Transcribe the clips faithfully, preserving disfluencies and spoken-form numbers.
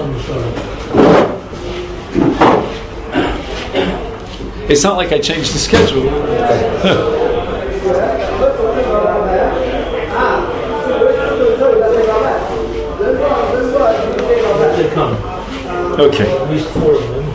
It's not like I changed the schedule. Okay. At least four of them.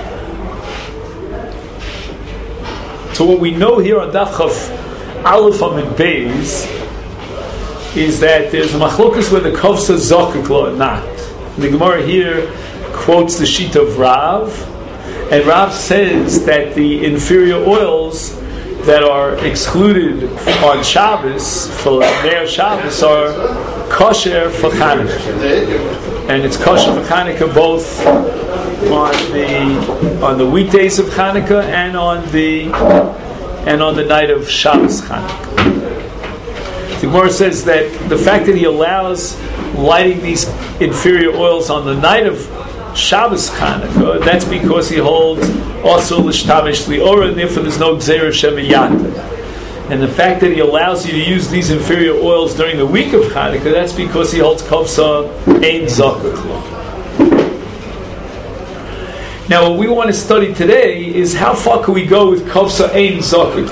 So what we know here on Daf Chaf Aleph Amid Beis is that there's a machlokas whether Kovsa Zokek or not. The Gemara here quotes the sheet of Rav, and Rav says that the inferior oils that are excluded on Shabbos for their Shabbos are kosher for Chanukah, and it's kosher for Chanukah both on the on the weekdays of Chanukah and on the and on the night of Shabbos Chanukah. The Gemara says that the fact that he allows lighting these inferior oils on the night of Shabbos Chanukah, that's because he holds also l'shtamesh li'ora, and therefore there's no gzeira shemiyata. And the fact that he allows you to use these inferior oils during the week of Chanukah, that's because he holds kovsa ein zakuk. Now, what we want to study today is how far can we go with kovsa ein zakuk.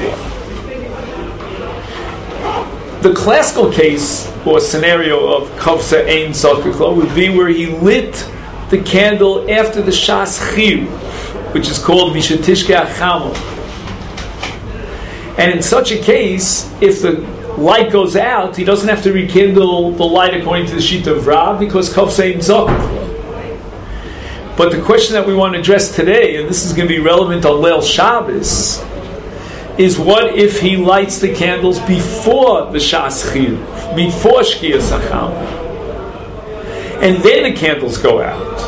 The classical case or scenario of kovsa ein zakuk would be where he lit the candle after the shas chiyuv, which is called mishatishke achamol. And in such a case, if the light goes out, he doesn't have to rekindle the light according to the sheet of Rav because kovsa ein zakuk. But the question that we want to address today, and this is going to be relevant on Leil Shabbos, is what if he lights the candles before the shas chiyuv, before shkiyas achamol, and then the candles go out.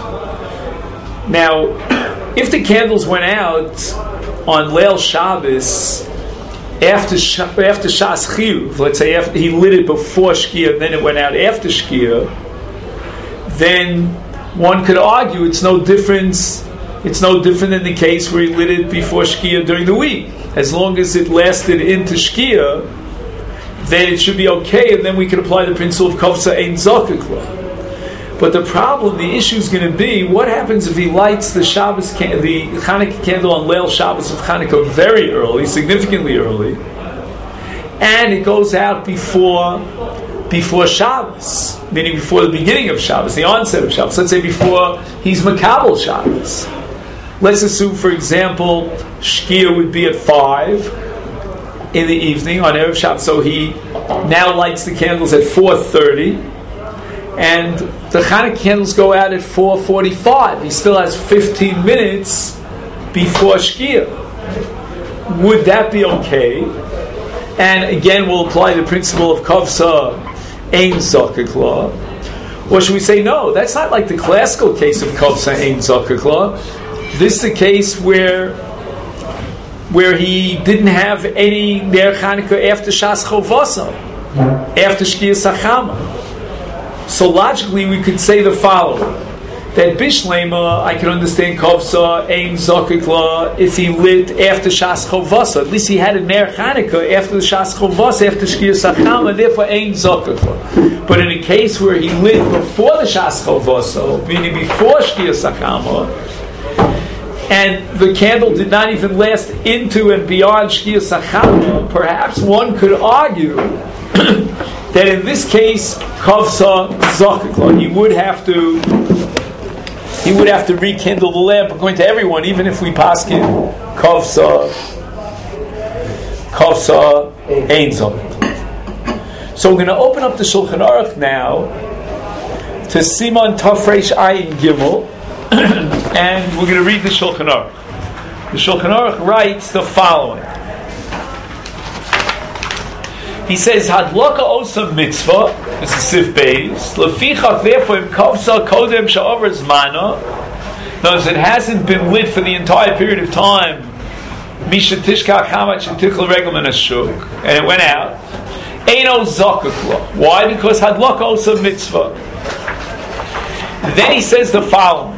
Now, if the candles went out on Leil Shabbos after after Shas Chiyuv, let's say after he lit it before Shkia, then it went out after Shkia, then one could argue it's no difference. It's no different than the case where he lit it before Shkia during the week. As long as it lasted into Shkia, then it should be okay, and then we can apply the principle of Kovsa Ein Zakuk. But the problem, the issue is going to be, what happens if he lights the Shabbos, can- the Chanukah candle on Leil Shabbos of Chanukah very early, significantly early, and it goes out before before Shabbos, meaning before the beginning of Shabbos, the onset of Shabbos. Let's say before he's Makabel Shabbos. Let's assume, for example, Shkia would be at five in the evening on Erev Shabbos, so he now lights the candles at four thirty. And the Chanukah candles go out at four forty-five. He still has fifteen minutes before Shkia. Would that be okay? And again, we'll apply the principle of Kovsa Ein Zakuk law. Or should we say, no, that's not like the classical case of Kovsa Ein Zakuk law. This is the case where where he didn't have any Ner Chanukah after Shas Chovasa, after Shkia Sachama. So logically, we could say the following: that Bishlema, I can understand Kovsa Ein Zakuk la if he lit after Shas Chovasa. At least he had a Ner Chanukah after the Shas Chovasa, after Shkia Sachama, therefore Ein Zakuk la. But in a case where he lit before the Shas Chovasa, meaning before Shkia Sachama, and the candle did not even last into and beyond Shkia Sachama, perhaps one could argue that in this case, Kovsa Zakuk la, he would have to he would have to rekindle the lamp according to everyone, even if we paskin Kovsa Kovsa Ein Zakuk. So we're going to open up the Shulchan Aruch now to Siman Tafresh Ayin Gimel, and we're going to read the Shulchan Aruch. The Shulchan Aruch writes the following. He says, Hadlaka Osa Mitzvah, this is Sif Beis, Lefichach, therefore, Im Kovsa Kodem Sha'over Zmana, notice it hasn't been lit for the entire period of time, Misha Tishkach Hamach and Tichel Regelman Ashuk, and it went out. Eino Zakuk la. Why? Because Hadlaka Osa Mitzvah. Then he says the following,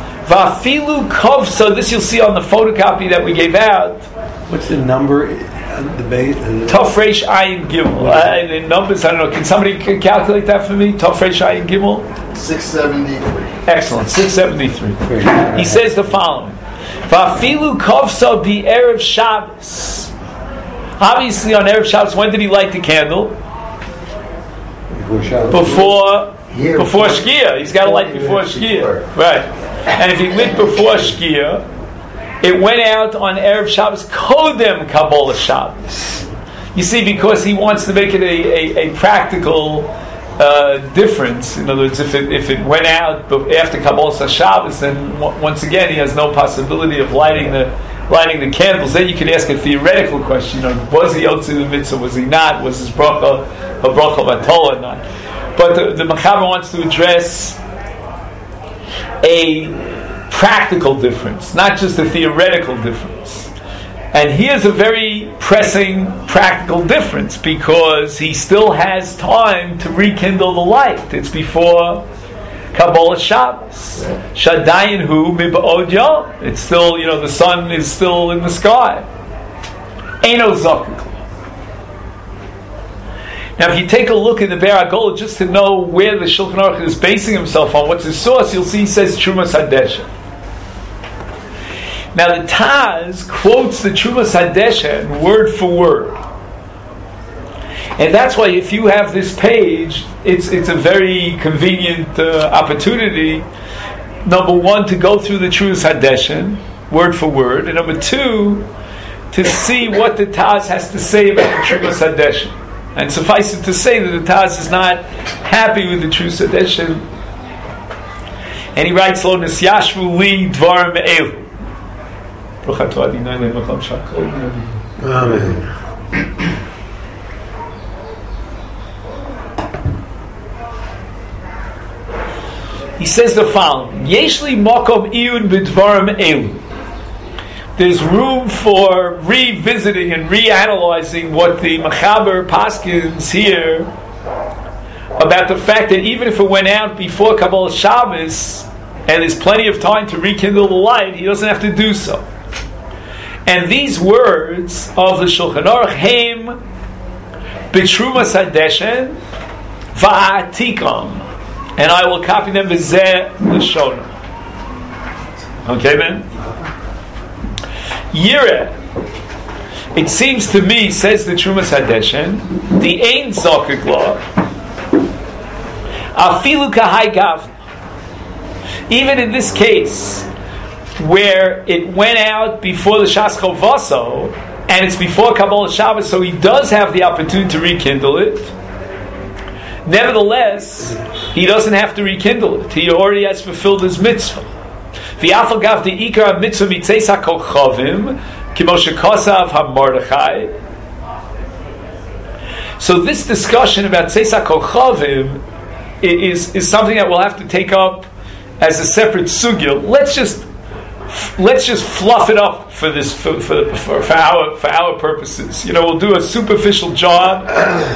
Vafilu Kovsa, this you'll see on the photocopy that we gave out. What's the number? the base. Tov Reish Ayin Gimel. Uh, in numbers, I don't know. Can somebody c- calculate that for me? Tov Reish Ayin Gimel. six seventy-three. Excellent. Six seventy three. He says the following: Va'afilu kovsa bi erev Shabbos. Obviously, on erev Shabbos, when did he light the candle? Before Shabbos. Before before Shkia. He's got to light before Shkia, right? And if he lit before Shkia, it went out on Erev Shabbos, Kodem Kabbalah Shabbos. You see, because he wants to make it a, a, a practical uh, difference. In other words, if it if it went out after Kabbalah Shabbos, then w- once again he has no possibility of lighting the lighting the candles. Then you could ask a theoretical question: you know, was he Yotze the mitzvah? Was he not? Was his bracha a bracha batola or not? But the, the Machaber wants to address a practical difference, not just a theoretical difference. And here's a very pressing practical difference, because he still has time to rekindle the light. It's before Kabbalah Shabbos. Shadayin hu miba'od yom. It's still, you know, the sun is still in the sky. Eino zakuk. Now, if you take a look at the Be'er HaGolah just to know where the Shulchan Aruch is basing himself on, what's his source, you'll see he says Trumas Hadesha. Now, the Taz quotes the Trumas Hadesha word for word. And that's why if you have this page, it's it's a very convenient uh, opportunity, number one, to go through the Trumas Hadesha, word for word, and number two, to see what the Taz has to say about the Trumas Hadesha. And suffice it to say that the Taz is not happy with the Trumas Hadesha. And he writes, Lo nisyashvu li dvar me'elu. Amen. He says the following: Yeshli makom iyun b'dvarim elu. There's room for revisiting and reanalyzing what the Machaber paskins here about the fact that even if it went out before Kabbalah Shabbos and there's plenty of time to rekindle the light, he doesn't have to do so. And these words of the Shulchan Aruch, Heim b'trumas hadeshen va'atikam, and I will copy them b'zeh l'shonah. Okay, man? Yireh. It seems to me, says the Trumas Hadeshen, the Ein Zokik law, Afilu Kahai Gav. Even in this case, where it went out before the Shas Chovaso, and it's before Kabbalah Shabbos, so he does have the opportunity to rekindle it. Nevertheless, he doesn't have to rekindle it. He already has fulfilled his mitzvah. V'afal gav the ikar mitzvah mitzeis hakochavim kimo shekosav haMordechai. So this discussion about tzeis hakochavim is is something that we'll have to take up as a separate sugya. Let's just let's just fluff it up for this for for, for, for our for our purposes. You know, we'll do a superficial job,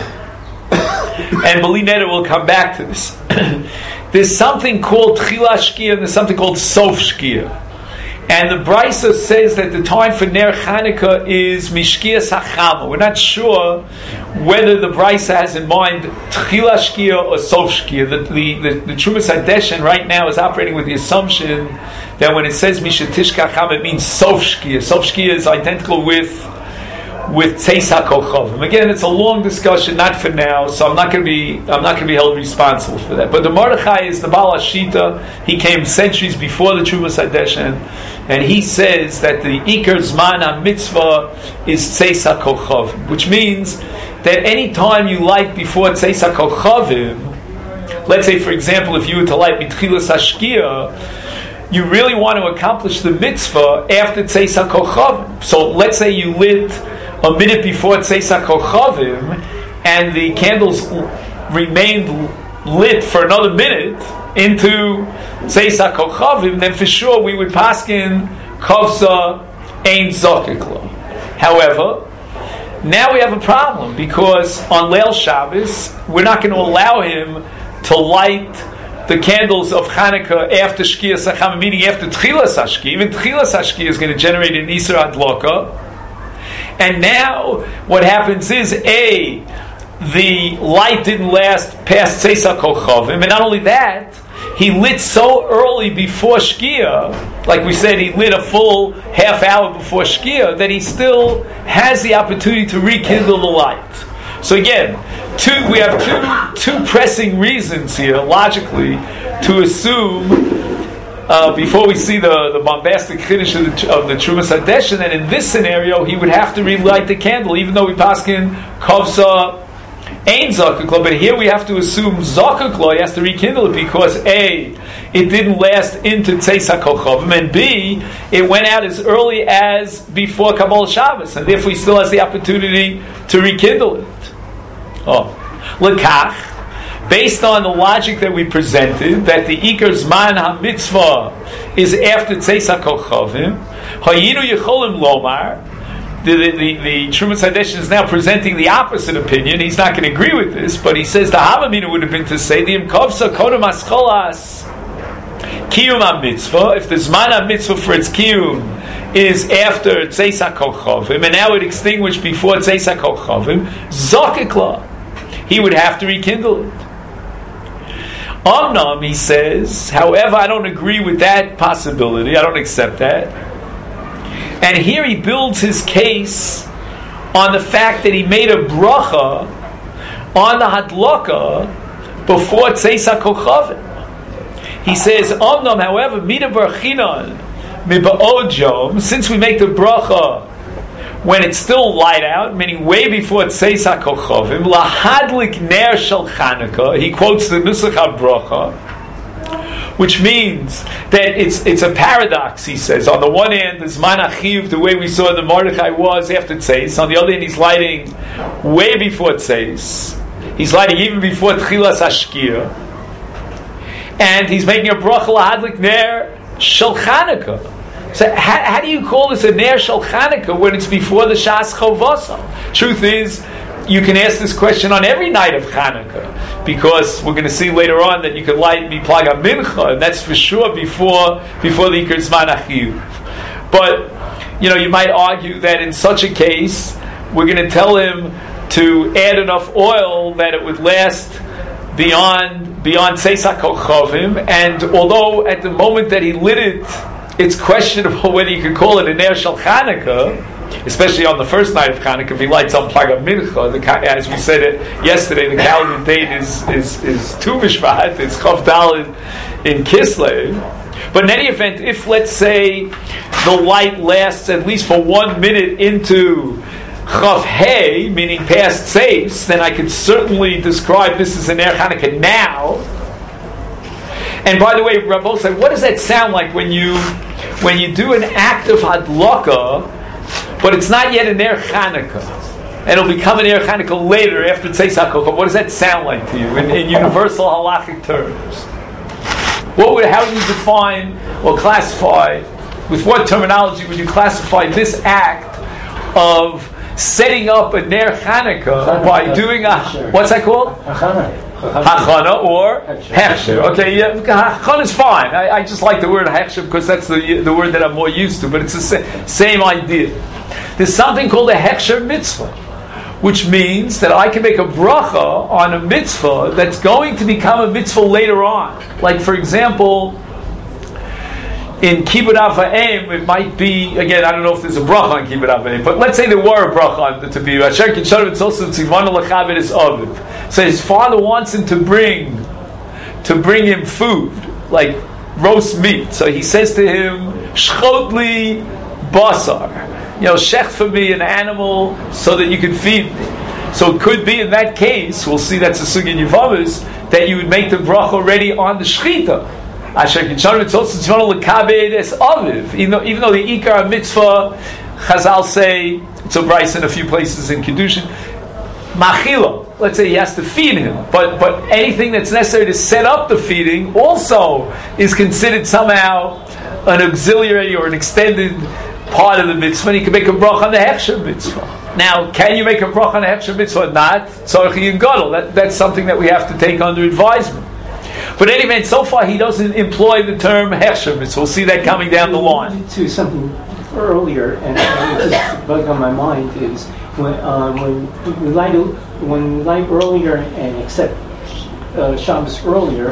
and Belinetta will come back to this. There's something called Tchila Shkia and there's something called Sof Shkia. And the Brisa says that the time for Ner Chanukah is Mishkia Sachama. We're not sure whether the Brisa has in mind Tchila Shkia or Sof Shkia. The, the, the, the Trumas Hadeshen right now is operating with the assumption that when it says Mishatishka Chacham, it means Sof Shkia. Sof Shkia is identical with with Tzeis HaKochavim. Again, it's a long discussion, not for now, so I'm not going to be I'm not going to be held responsible for that. But the Mordechai is the Baal HaShita. He came centuries before the Trumas Hadeshen, and he says that the Iker Zman HaMitzvah is Tzeis HaKochavim, which means that any time you light before Tzeis HaKochavim, let's say, for example, if you were to light Mitchilas HaShkia, you really want to accomplish the mitzvah after Tzeis HaKochavim. So let's say you lit a minute before Tzeis HaKochavim, and the candles remained lit for another minute into Tzeis HaKochavim, then for sure we would paskin Kovsa Ein Zokik Lo. However, now we have a problem, because on Leil Shabbos, we're not going to allow him to light the candles of Chanukah after Shkia Sachama, meaning after Tchilas HaShkia. Even Tchilas HaShkia is going to generate an Isra Adloka. And now what happens is, A, the light didn't last past Tzeisa Kochavim, and not only that, he lit so early before Shkia, like we said, he lit a full half hour before Shkia, that he still has the opportunity to rekindle the light. So again, two, we have two, two pressing reasons here, logically, to assume, uh, before we see the, the bombastic finish of the, of the Trumas Hadeshin, that in this scenario, he would have to relight the candle, even though we paskin Kovsa Ain Zakukla, but here we have to assume Zakukla, he has to rekindle it because A, it didn't last into Tzeisa Kochavim, and B, it went out as early as before Kabbalah Shabbos, and therefore he still has the opportunity to rekindle it. Oh. Lekach, based on the logic that we presented, that the Iker Zman HaMitzvah is after Tzeisa Kochavim, Hayinu Yecholim Lomar, The, the, the, the Trumas Hadeshin is now presenting the opposite opinion. He's not going to agree with this, but he says the Havamina would have been to say the Imkovsa Kodam Ascholas Kiyum HaMitzvah, if the Zman HaMitzvah for its Kiyum is after Tzeisa Kochavim, and now it extinguished before Tzeisa Kochavim, Zokikla, he would have to rekindle it. Omnam, he says, however, I don't agree with that possibility. I don't accept that. And here he builds his case on the fact that he made a bracha on the hadlaka before Tzeisa Kochavim. He says, Omnam, however, mida barchinan miba'od yom, since we make the bracha when it's still light out, meaning way before Tzeisa Kochavim, lahadlik ner shel Chanukah, he quotes the Nusach HaBracha, which means that it's it's a paradox, he says. On the one hand, the Zman Achiv, the way we saw the Mordechai was after Tzeis. On the other hand, he's lighting way before Tzeis. He's lighting even before Tchilas Hashkia. And he's making a bracha lahadlik ner shel Chanukah. So how, how do you call this a ner shel Chanukah when it's before the Shas Chovasa? Truth is, you can ask this question on every night of Chanukah, because we're going to see later on that you can light Miplaga Mincha, and that's for sure before before the Iker Zman Achiv. But, you know, you might argue that in such a case, we're going to tell him to add enough oil that it would last beyond beyond Tzeisa Kochavim, and although at the moment that he lit it, it's questionable whether you could call it a Ner Shel Chanukah, especially on the first night of Chanukah, if he lights on Plaga Mincha, the, as we said it yesterday, the calendar date is is is Tu Mishvat, it's Chav Daled in Kislev. But in any event, if let's say the light lasts at least for one minute into Chav Hey, meaning past Tzeis, then I could certainly describe this as an Ner Chanukah now. And by the way, Rabbi said, what does that sound like when you when you do an act of Hadlaka, but it's not yet an Ner Chanukah, and it'll become an Ner Chanukah later after Tzeis HaKochah? What does that sound like to you in, in universal halachic terms? What would, how would you define or classify, with what terminology would you classify this act of setting up a Ner Chanukah by doing a, what's that called? Hachana or Hechsher. Okay, yeah, Hachana is fine. I, I just like the word Hechsher because that's the the word that I'm more used to, but it's the sa- same idea. There's something called a Hechsher mitzvah, which means that I can make a bracha on a mitzvah that's going to become a mitzvah later on. Like, for example, in Kibbud Av Ha'em, it might be, again, I don't know if there's a bracha on Kibbud Av Ha'em, but let's say there were a bracha on the to be Asher Kinshav Tzolson Tzivana L'Chaved Es Aviv. So his father wants him to bring to bring him food, like roast meat. So he says to him, Shchot li basar, you know, shech for me an animal so that you can feed me. So it could be in that case, we'll see that's a sugi in Yevamos, that you would make the bracha already on the shechita. Even though, even though the Ikar mitzvah, Chazal say, it's a Bryce in a few places in Kiddushin, Machilo, let's say he has to feed him, but but anything that's necessary to set up the feeding also is considered somehow an auxiliary or an extended part of the mitzvah, and you can make a bracha on the Hechsher mitzvah. Now, can you make a bracha on the Hechsher mitzvah or not? Tzorchi and Gadol, that, that's something that we have to take under advisement. But anyway, so far he doesn't employ the term Hechsher mitzvah. We'll see that coming down the line. To something earlier, and, and it just bugged on my mind, is when um, when we light when we light earlier and accept uh, Shabbos earlier,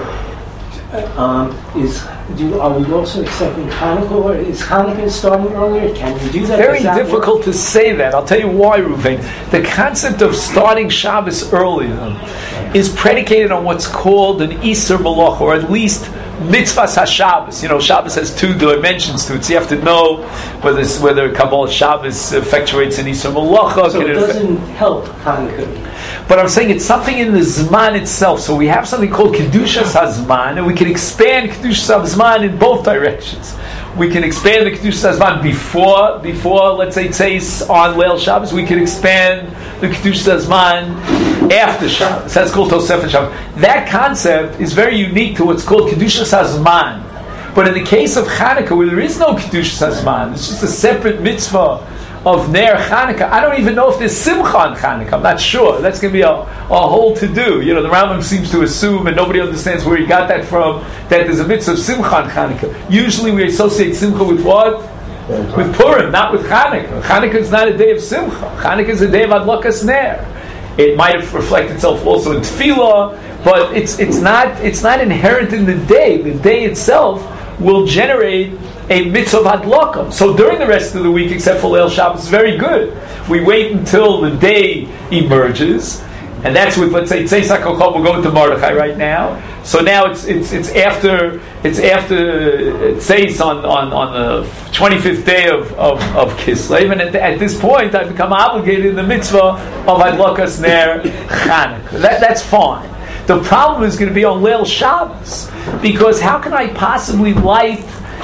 um, is do are we also accepting Hanukkah? Or is Hanukkah starting earlier? Can we do that? Very that difficult work? to say that. I'll tell you why, Ruvain. The concept of starting Shabbos earlier is predicated on what's called an Isur Malach, or at least Mitzvahs HaShabbos. You know, Shabbos has two dimensions to it, so you have to know whether whether Kabbalah Shabbos effectuates an Isur Malach. So it doesn't help Hanukkah. But I'm saying it's something in the Zman itself. So we have something called Kedushas HaZman, and we can expand Kedushas HaZman in both directions. We can expand the Kedushas HaZman before, before, let's say, Tzeis on Leil Shabbos. We can expand the Kedushas HaZman after Shabbos. That's called Tosefet Shabbos. That concept is very unique to what's called Kedushas HaZman. But in the case of Hanukkah, where there is no Kedushas HaZman, it's just a separate mitzvah of Ner Chanukah. I don't even know if there's Simcha on Chanukah. I'm not sure. That's going to be a, a whole to-do. You know, the Rambam seems to assume, and nobody understands where he got that from, that there's a mitzvah of Simcha on Chanukah. Usually we associate Simcha with what? With Purim, not with Chanukah. Chanukah is not a day of Simcha. Chanukah is a day of Adlakas Ner. It might have reflected itself also in Tefillah, but it's it's not it's not inherent in the day. The day itself will generate a mitzvah of hadlaka. So during the rest of the week, except for Leil Shabbos, it's very good. We wait until the day emerges, and that's with, let's say, Tzeis HaKochot. We'll go into Mordechai right now. So now it's it's it's after it's after Tzeis on, on, on the twenty-fifth day of, of, of Kislev, and at, at this point, I've become obligated in the mitzvah of hadlakas ner Chanukah. That that's fine. The problem is going to be on Leil Shabbos, because how can I possibly light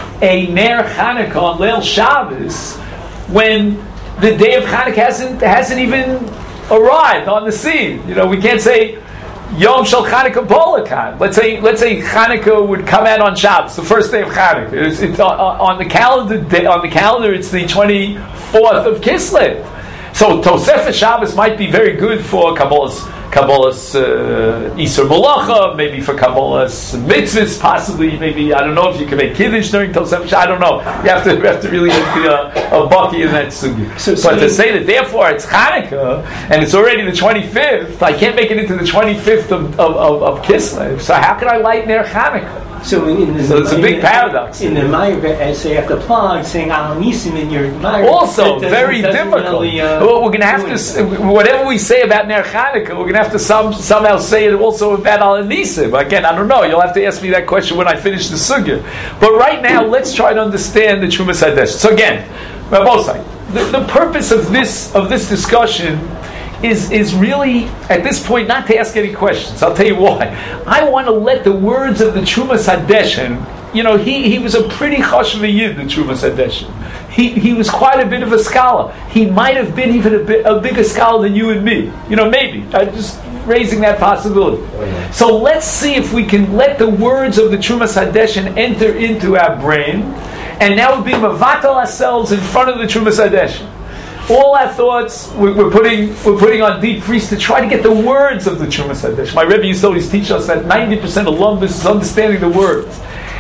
a Ner Chanukah on Leil Shabbos when the day of Chanukah hasn't hasn't even arrived on the scene? You know, we can't say Yom Shel Chanukah Bolakan. Let's say let's say Chanukah would come out on Shabbos, the first day of Chanukah. It's, it's on, on the calendar day, on the calendar. It's the twenty-fourth of Kislev. So Tosefet Shabbos might be very good for Kabbalah's Kabbalah's uh, Isur Malacha, maybe for Kabbalah's mitzvahs, possibly, maybe, I don't know if you can make Kiddush during Tosefet Shabbos, I don't know. You have to, you have to really be a, a bucky in that sugi. So, so but to say that therefore it's Hanukkah, and it's already the twenty-fifth, I can't make it into the twenty-fifth of, of, of, of Kislev, so how can I light Ner Hanukkah? So, in the, so it's a big in the, paradox. In the Ma'ir essay after plug, saying Al Nisim in your Ma'ir. Also, very difficult. Really, uh, well, we're going to have to, whatever we say about Ner Chanukah, we're going to have to some, somehow say it also about Al Nisim. Again, I don't know. You'll have to ask me that question when I finish the sugya. But right now, let's try to understand the Trumas Hadesh. So again, Rabosai, the, the purpose of this of this discussion is is really, at this point, not to ask any questions. I'll tell you why. I want to let the words of the Trumas Hadeshin, you know, he, he was a pretty chashuv yid, the Trumas Hadeshin. He he was quite a bit of a scholar. He might have been even a bit a bigger scholar than you and me. You know, maybe. I'm just raising that possibility. So let's see if we can let the words of the Trumas Hadeshin enter into our brain, and now we'll be mavatal ourselves in front of the Trumas Hadeshin. All our thoughts we're putting we're putting on deep freeze to try to get the words of the Trumas Hadesh. My Rebbe used to always teach us that ninety percent of lumbus is understanding the words.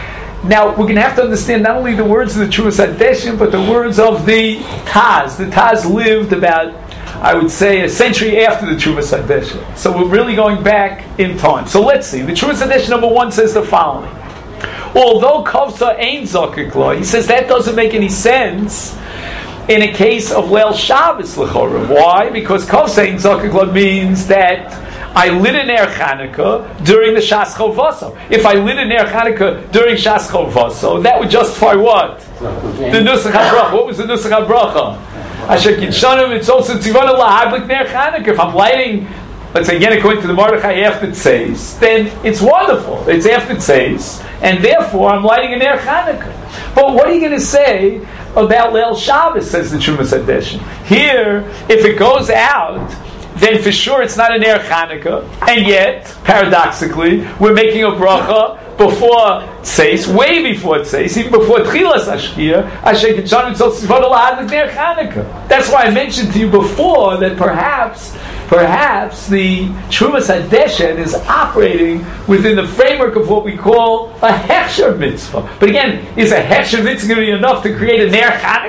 Now we're going to have to understand not only the words of the Trumas Hadesh, but the words of the Taz. The Taz lived about, I would say, a century after the Trumas Hadesh. So we're really going back in time. So let's see. The Trumas Hadesh number one says the following: although Kovsa ain't Zakik law, he says that doesn't make any sense in a case of Leil Shabbos l'chorah. Why? Because Kovsa ain't Zakik law means that I lit a Ner Chanukah during the Shas Chovaso. If I lit a Ner Chanukah during Shas Chovaso, that would justify what? The Nusach HaBracha. What was the Nusach HaBracha? Asher Kidshanim, it's also Tzivana Lahablik Ner Chanukah. If I'm lighting, let's say again according to the Mordechai after Tzeis, then it's wonderful. It's after Tzeis, and therefore I'm lighting a Ner Chanukah. But what are you going to say about Leil Shabbos, says the Trumas Hadesh? Here, if it goes out, then for sure it's not a Ner Chanukah, and yet, paradoxically, we're making a bracha before Tzeis, way before Tzeis, even before Tchilas Hashkia, Asher Kidshanim Tzivana Lahablik Ner Chanukah. That's why I mentioned to you before that perhaps Perhaps the Trumas Hadeshen is operating within the framework of what we call a Hechsher mitzvah. But again, is a Hechsher mitzvah going to be enough to create a Ner Chanukah?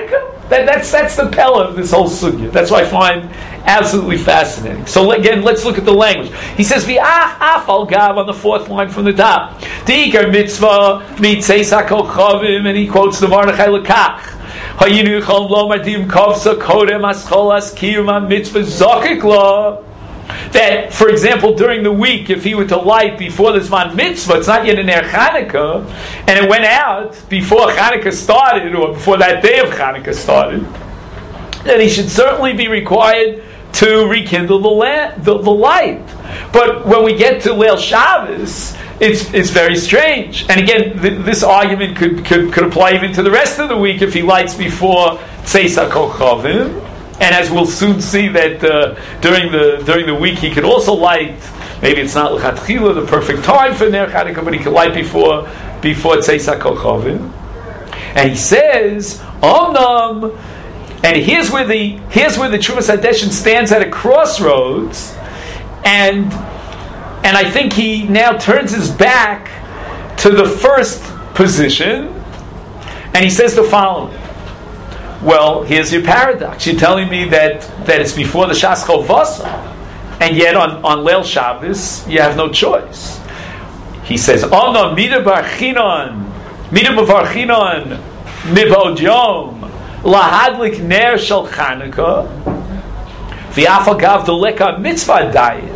That, that's that's the pella of this whole sugya. That's what I find absolutely fascinating. So again, let's look at the language. He says, "V'ach afal gav" on the fourth line from the top. Di'ikar mitzvah mitzeis hakochavim, and he quotes the Mordechai Lekach. Hayinu chol lo madim kovsa kodem ascholas kiyum mitzvah zokik lo. That, for example, during the week, if he were to light before the Zman Mitzvah, it's not yet in Ner Chanukah, and it went out before Chanukah started, or before that day of Chanukah started, then he should certainly be required to rekindle the, la- the, the light. But when we get to Leil Shabbos, it's it's very strange. And again, th- this argument could, could could apply even to the rest of the week if he lights before Tzeis HaKochavim. And as we'll soon see that uh, during the during the week he could also light. Maybe it's not l'chatchila the perfect time for Ner Chanukah, but he could light before before Tzeis HaKochavim. And he says, Omnam. And here's where the here's where the Trumas Hadeshin stands at a crossroads, and and I think he now turns his back to the first position, and he says the following. Well, here's your paradox. You're telling me that, that it's before the Shas Chovasa, and yet on, on Leil Shabbos, you have no choice. He says, Ono mida barchinon, mida bavarchinon, mibod yom, lahadlik ner shel Chanukah, v'afagav deleka mitzvah dayin.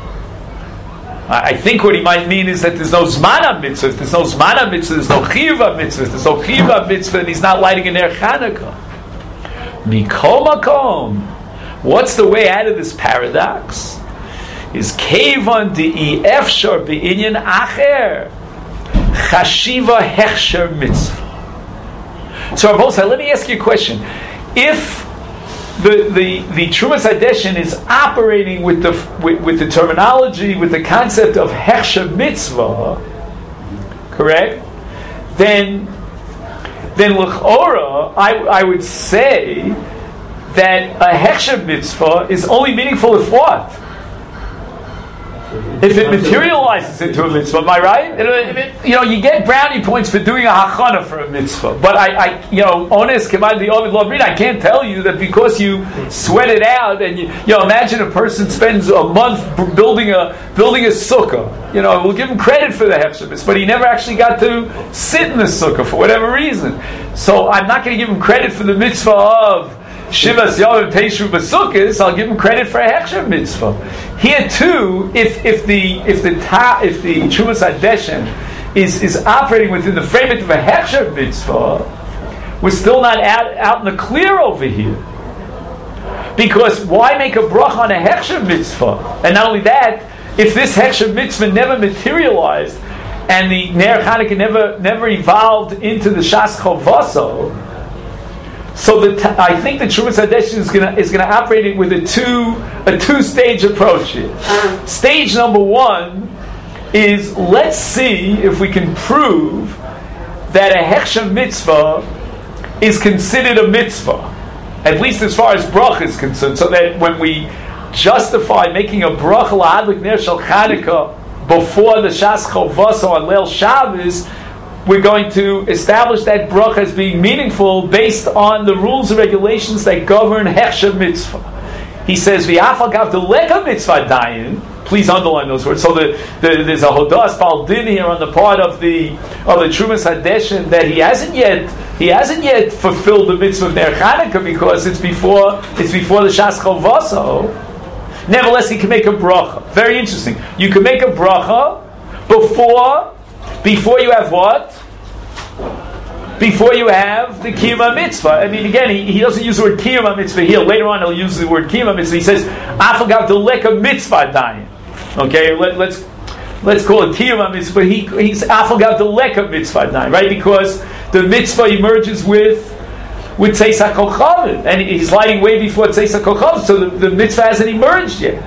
I think what he might mean is that there's no Zman mitzvah, there's no Zman mitzvah, there's no Chiva mitzvah, there's no Chiva mitzvah, and he's not lighting a ner Chanukah. Mikol makom. What's the way out of this paradox? Is kevan di efshar beinyan acher chashiva hechsher mitzvah. So, Rabbi, let me ask you a question. If the the the Trumas Hadeshin is operating with the with, with the terminology, with the concept of hechsher mitzvah, correct? Then. Then l'chora, I, I would say that a hechsher mitzvah is only meaningful if what? If it materializes into a mitzvah, am I right? It, it, you know, you get brownie points for doing a hachana for a mitzvah, but I, I you know, honest, command the ovid lo I can't tell you that because you sweat it out and you, you know, imagine a person spends a month building a building a sukkah. You know, we'll give him credit for the hechsher mitzvah, but he never actually got to sit in the sukkah for whatever reason. So I'm not going to give him credit for the mitzvah of Shivas Yom Teishu B'Sukkos. I'll give him credit for a hechsher mitzvah. Here too, if if the if the ta, if the Trumas Hadeshin is is operating within the framework of a hechsher mitzvah, we're still not out out in the clear over here. Because why make a bracha on a hechsher mitzvah? And not only that, if this hechsher mitzvah never materialized and the Ner Chanukah never never evolved into the Shas Chovasa, so the t- I think the Trumas Hadeshin is going to is going to operate with a two a two stage approach here. Stage number one is, let's see if we can prove that a hechsher mitzvah is considered a mitzvah, at least as far as bracha is concerned. So that when we justify making a bracha la'adlik ner shel Chanukah before the Shas Chovasa on Leil Shabbos, we're going to establish that bracha as being meaningful based on the rules and regulations that govern hechsher mitzvah. He says, "V'afal gav deleka mitzvah dayin." Please underline those words. So the, the, there's a hodas bal din here on the part of the of the Trumas Hadeshin that he hasn't yet he hasn't yet fulfilled the mitzvah of Ner Chanukah because it's before it's before the Shas Chovasa. Nevertheless, he can make a bracha. Very interesting. You can make a bracha before. Before you have what? Before you have the Kiyum mitzvah. I mean, again, he, he doesn't use the word Kiyum mitzvah here. Later on, he'll use the word Kiyum mitzvah. He says, "Afagav deleka mitzvah dayin." Okay, let, let's let's call it Kiyum mitzvah. But he he's Afagav deleka mitzvah dayin, right? Because the mitzvah emerges with with Tzeis HaKochavim, and he's lighting way before Tzeis HaKochavim, so the, the mitzvah hasn't emerged yet.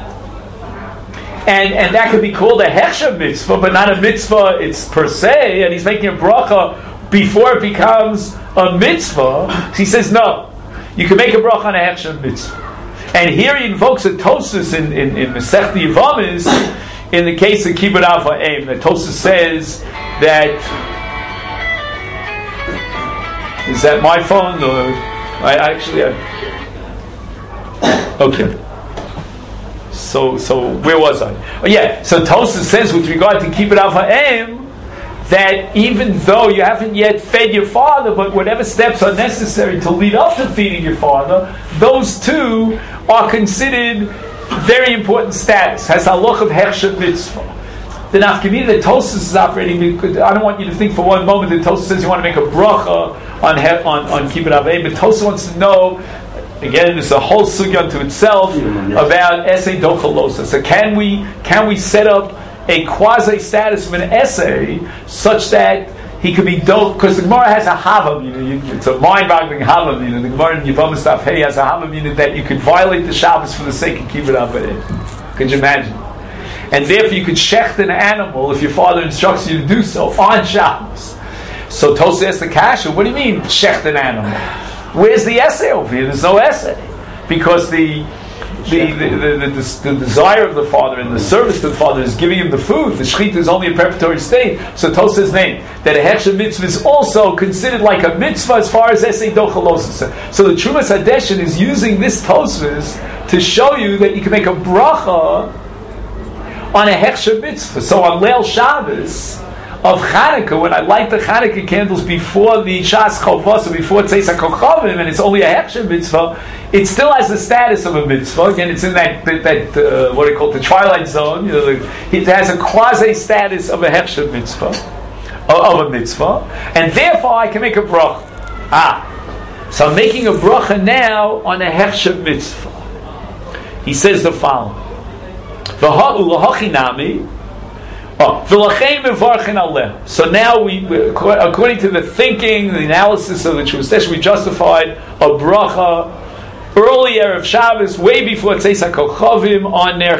And and that could be called a hechsher mitzvah, but not a mitzvah it's per se, and he's making a bracha before it becomes a mitzvah. So he says, no, you can make a bracha on a hechsher mitzvah. And here he invokes a Tosfos in, in, in Masechta Yevamos, in the case of Kibbud Av Ha'em. The Tosfos says that, is that my phone? Or I actually, I, okay. So, so where was I? Oh, yeah. So Tosfos says with regard to kibbud av ha'em that even though you haven't yet fed your father, but whatever steps are necessary to lead up to feeding your father, those two are considered very important status. Has halach of hechsher mitzvah. The nafkamina that Tosfos is operating, I don't want you to think for one moment that Tosfos says you want to make a bracha on he, on on kibbud av ha'em, but Tosfos wants to know. Again, there's a whole sugya unto itself about essay dochalosa. So can we can we set up a quasi status of an essay such that he could be do? Because the Gemara has a hava, you know, it's a mind-boggling hava. You know, the Gemara in Yevamah Staf Hey has a hava meaning that you could violate the Shabbos for the sake of kibbud av ha'em. Could you imagine? And therefore, you could shecht an animal if your father instructs you to do so on Shabbos. So Tosfos asks the kasha, what do you mean shecht an animal? Where's the essay over here? There's no essay. Because the the, the, the, the, the, the desire of the father and the service to the father is giving him the food. The shechita is only a preparatory state. So Tosfos says name that a hechsher mitzvah is also considered like a mitzvah as far as essay dochalosa. So the Trumas Hadeshin is using this Tosfos to show you that you can make a bracha on a hechsher mitzvah. So on Leil Shabbos of Chanukah, when I light the Chanukah candles before the Shas Chovos, before Tzeis HaKochavim, and it's only a hechsher mitzvah, it still has the status of a mitzvah. Again, it's in that, that, that uh, what do you call it, the twilight zone. You know, it has a quasi status of a hechsher mitzvah, of a mitzvah, and therefore I can make a bracha. Ah, so I'm making a bracha now on a hechsher mitzvah. He says the following: V'ha'u l'hachinami. Oh, so now we, according to the thinking, the analysis of the Trumas, we justified a bracha earlier of Shabbos, way before Tzeis HaKochavim on Ner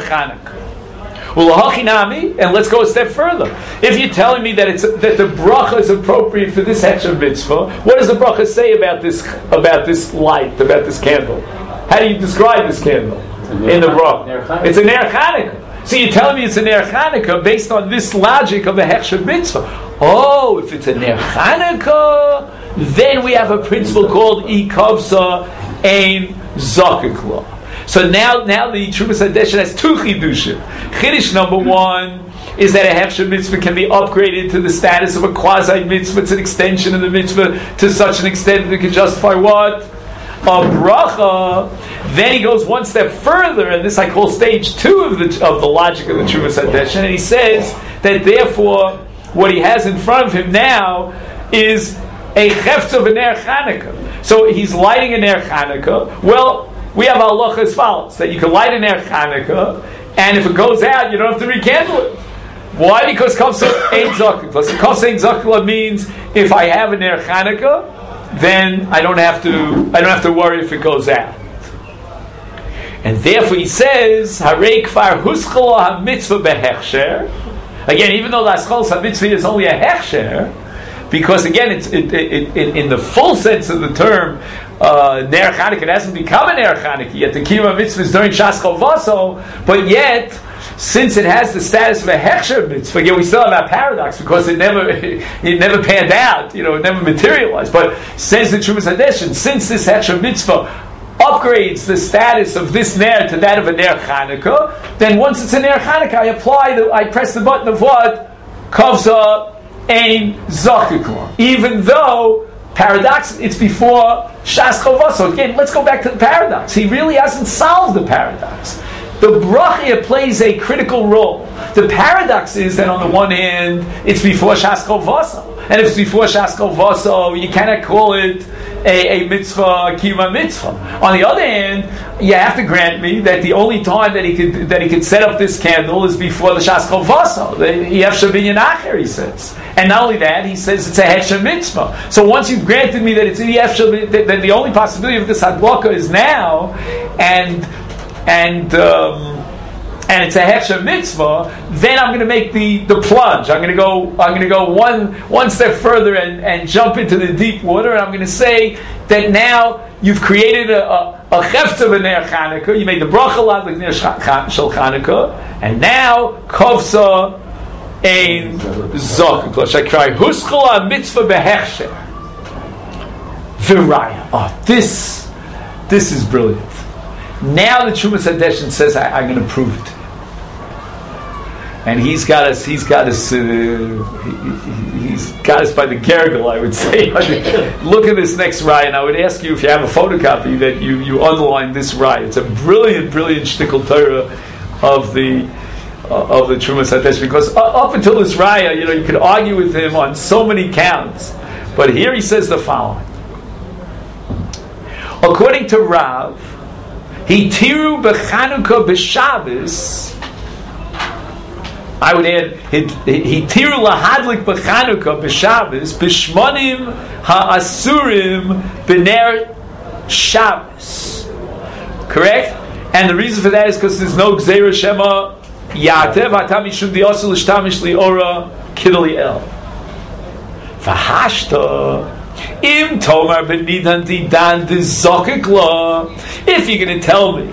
Chanukah. And let's go a step further. If you're telling me that it's that the bracha is appropriate for this hechsher mitzvah, what does the bracha say about this about this light, about this candle? How do you describe this candle in the bracha? It's a Ner Chanukah. So you're telling me it's a Ner Chanukah based on this logic of a hechsher mitzvah. Oh, if it's a Ner Chanukah, then we have a principle called ikavsa ein zakik. So now, now the Trumas Hadeshin has two chidushim. Chiddush number one is that a hechsher mitzvah can be upgraded to the status of a quasi mitzvah. It's an extension of the mitzvah to such an extent that it can justify what? A bracha. Then he goes one step further, and this I call stage two of the of the logic of the Trumas Hadeshin, and he says that therefore what he has in front of him now is a chefetz of a Ner Chanukah. So he's lighting a Ner Chanukah. Well, we have halacha as follows: that you can light a Ner Chanukah, and if it goes out, you don't have to rekindle it. Why? Because kavsa ein zakik. Kavsa ein zakik means if I have a Ner Chanukah, then I don't have to I don't have to worry if it goes out. And therefore he says, Harei kfar huschala ha-mitzvah behechsher. Again, even though the aschal ha-mitzvah is only a hechsher, because again, it's it, it, it, in the full sense of the term, uh, Ner Chanukah, it hasn't become a Ner Chanukah yet. The kiyum mitzvah is during Shas Chovaso, but yet, since it has the status of a hechsher mitzvah, again, we still have that paradox because it never it never panned out, you know, it never materialized. But says the Trumas Hadeshin, since this hechsher mitzvah upgrades the status of this Ner to that of a Ner Chanukah, then once it's a Ner Chanukah, I apply the, I press the button of what? Kavsa ein zakik. Even though, paradox, it's before Shas Chovos. So again, let's go back to the paradox. He really hasn't solved the paradox. The bracha plays a critical role. The paradox is that on the one hand, it's before Shas Chovos. And if it's before Shas Chovos, you cannot call it a, a mitzvah, a kiyuma mitzvah. On the other hand, you have to grant me that the only time that he could that he could set up this candle is before the Shas Chovos. The Yefsha binyan acher, he says. And not only that, he says it's a hechsher mitzvah. So once you've granted me that it's in the Yefsha, then the only possibility of this hadlaka is now, and and um, and it's a hechsher mitzvah, then I'm going to make the, the plunge. I'm going to go. I'm going to go one one step further and, and jump into the deep water. And I'm going to say that now you've created a a chefetz of a Ner Chanukah. You made the bracha like Ner Shel Chanukah, and now kavsa ein zakik. L'shakrai huschala mitzvah behechsher. Viraya. Oh, this, this is brilliant. Now the Trumas Hadeshin says, I, I'm going to prove it. And he's got us. He's got us. Uh, he, he's got us by the gergel, I would say. Look at this next raya, and I would ask you if you have a photocopy that you, you underline this raya. It's a brilliant, brilliant shtickle Torah of the uh, of the Trumas Hadeshin. Because uh, up until this raya, you know, you could argue with him on so many counts, but here he says the following: according to Rav, he tiru b'Chanukah b'Shabbos. I would add, he tiru lahadlik b'Chanukah b'Shabbos b'shmonim ha'asurim b'ner Shabbos. Correct? And the reason for that is because there's no gzeira shema yatev atam mishum di'asul l'shtamish li'ora kidali el. V'hashta im tomar b'nidan didan d'zokik la. If you're going to tell me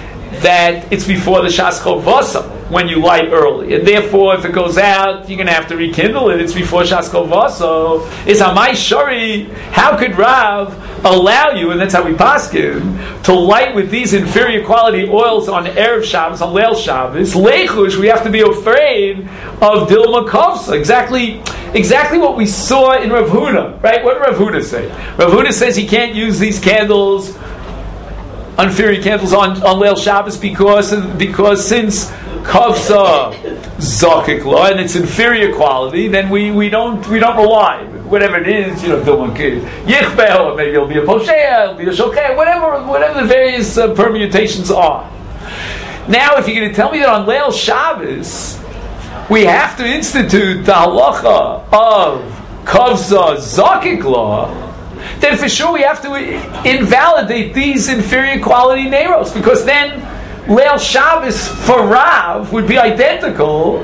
that it's before the Shas Chovasa when you light early, and therefore if it goes out you're going to have to rekindle it, it's before Shas Chovasa, is Amai Shari, how could Rav allow you, and that's how we paskin, to light with these inferior quality oils on Erev Shabbos, on Leil Shabbos, Leichush, we have to be afraid of Dilma Kovsa, exactly exactly what we saw in Rav Huna, right? What did Rav Huna say? Rav Huna says he can't use these candles, inferior candles on, on Leil Shabbos because because since Kavsa Zakik Law and its inferior quality, then we, we don't we don't rely. Whatever it is, you know, Yichbeh, or maybe it'll be a Poshea, it'll be a Shokeh, whatever whatever the various uh, permutations are. Now, if you're going to tell me that on Leil Shabbos we have to institute the halacha of Kavsa Zakik Law, then for sure we have to invalidate these inferior quality Neiros, because then Leil Shabbos for Rav would be identical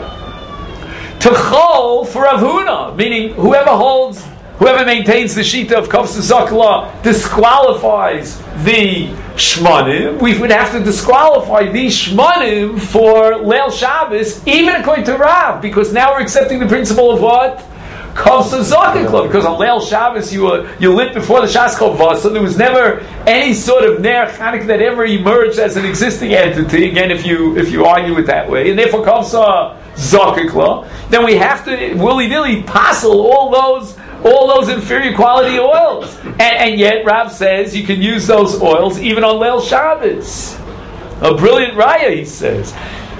to Chol for Rav Huna, meaning whoever holds, whoever maintains the Shita of Kavsa Zakik Law disqualifies the Shmonim. We would have to disqualify these Shmonim for Leil Shabbos, even according to Rav, because now we're accepting the principle of what? Kavsa Zakik Law, because on Leil Shabbos you were you lit before the Shas Chovasa, so there was never any sort of Ner Chanukah that ever emerged as an existing entity. Again, if you if you argue it that way, and therefore Kavsa Zakik Law, then we have to willy nilly passel all those all those inferior quality oils, and, and yet Rav says you can use those oils even on Leil Shabbos. A brilliant raya, he says.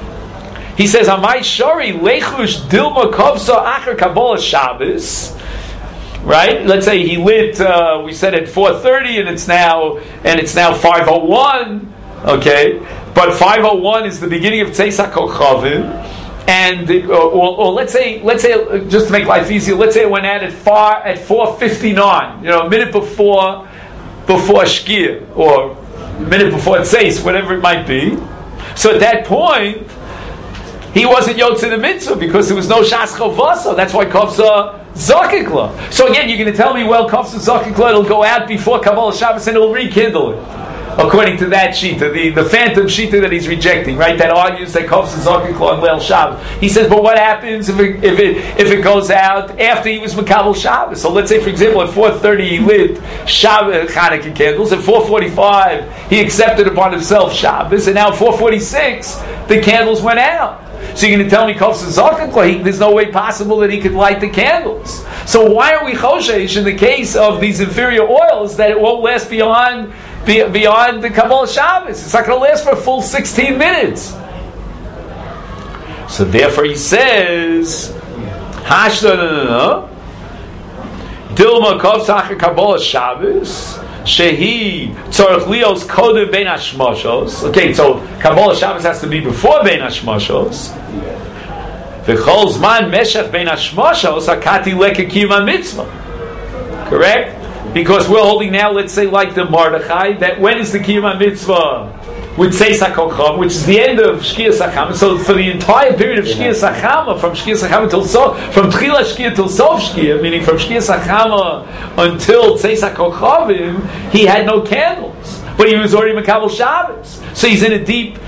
He says, "Amai shari lechush dilma kovsa acher kabbalah Shabbos." Right? Let's say he lit. Uh, we said at four thirty, and it's now and it's now five oh one. Okay, but five oh one is the beginning of Tzeis HaKochavim, and it, or, or, or let's say let's say just to make life easier, let's say it went out at far at four fifty nine. You know, a minute before before Shkia, or a minute before Tzeis, whatever it might be. So at that point, he wasn't Yotze the mitzvah because there was no Shas Chovasa. That's why Kavsa Zakik Law. So again, you're going to tell me, well, Kavsa Zakik Law, it'll go out before Kabbalah Shabbos and it'll rekindle it. According to that Shita, the, the phantom Shita that he's rejecting, right? That argues that Kavsa Zakik Law and Leil Shabbos. He says, but what happens if it, if it if it goes out after he was Makabel Shabbos? So let's say, for example, at four thirty he lit Shabbos Chanukah candles. At four forty-five he accepted upon himself Shabbos, and now at four forty-six the candles went out. So you're going to tell me Kavsa Zakik Law, there's no way possible that he could light the candles. So why are we choshesh in the case of these inferior oils that it won't last beyond beyond the Kabbalah Shabbos? It's not going to last for a full sixteen minutes. So therefore he says, Hashda no no no Dilma Kavsa Acher Kabbalah Shabbos Shehi Tzorach Lios Kodem Bein Hashmoshos. Okay, so Kabbalah Shabbos has to be before Bein Hashmoshos. V'chol Zman Meshach Bein Hashmoshos Hakati Leke Kiyum Mitzvah. Correct? Because we're holding now, let's say, like the Mordechai, that when is the Kiyum Mitzvah? With Tzeis HaKochav, which is the end of Shkias HaChama. So for the entire period of Shkias HaChama, from Shkias HaChama till Sof, from Tchila Shkia till Sof Shkia, meaning from Shkias HaChama until Tzeis HaKochavim, he had no candles. But he was already Makabel Shabbos. So he's in a deep,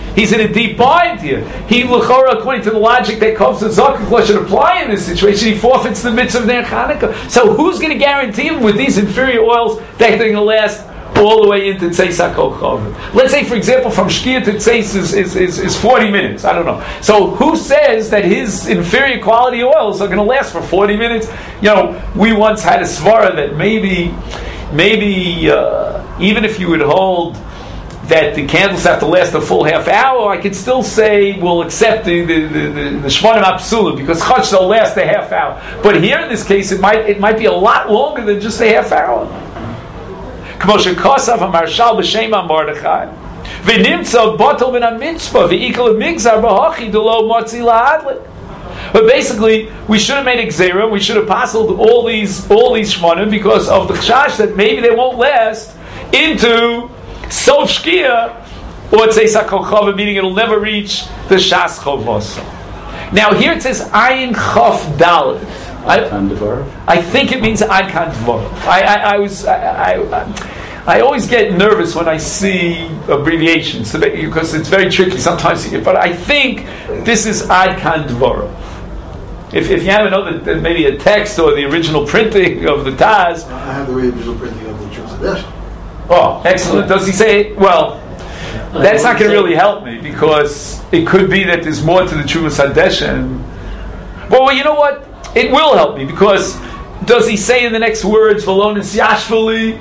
He's in a deep bind here. He, l'chora, according to the logic that Kovsa Zakukla should apply in this situation, he forfeits the mitzvah of Ner Chanukah. So who's going to guarantee him with these inferior oils that they're going to last all the way into Tzeis HaKol? Let's say, for example, from Shkia to Tzeis is, is, is, is forty minutes. I don't know. So who says that his inferior quality oils are going to last for forty minutes? You know, we once had a svara that maybe, maybe uh, even if you would hold that the candles have to last a full half hour, I could still say we'll accept the the the, the, the Shmonim Apsulim because Chach they'll last a half hour. But here in this case, it might it might be a lot longer than just a half hour. K'moshe Kosav HaMarshal B'Shem HaMordechai V'nimtza Batel Min HaMitzvah V'ikal HaMigzar B'Hachi D'Lo Motzi La'adlik. But basically, we should have made a gzeira. We should have passed all these all these Shmonim because of the chash that maybe they won't last into Sof Shkia, or Tzeis HaKol Chava, meaning it'll never reach the Shas Chovos. Now here it says Ayin Chof Dalet. I, I think it means Ad Kan Dvar. I, I, I was I, I, I always get nervous when I see abbreviations because it's very tricky sometimes. But I think this is Ad Kan Dvar. If if you have another maybe a text or the original printing of the Taz, I have the original printing of the Chuvas Hadesh. Oh, excellent. Does he say, well, that's not going to really help me because it could be that there's more to the Chuvas Hadeshen. Well, well, you know what? It will help me because does he say in the next words, Valonis Yashvali?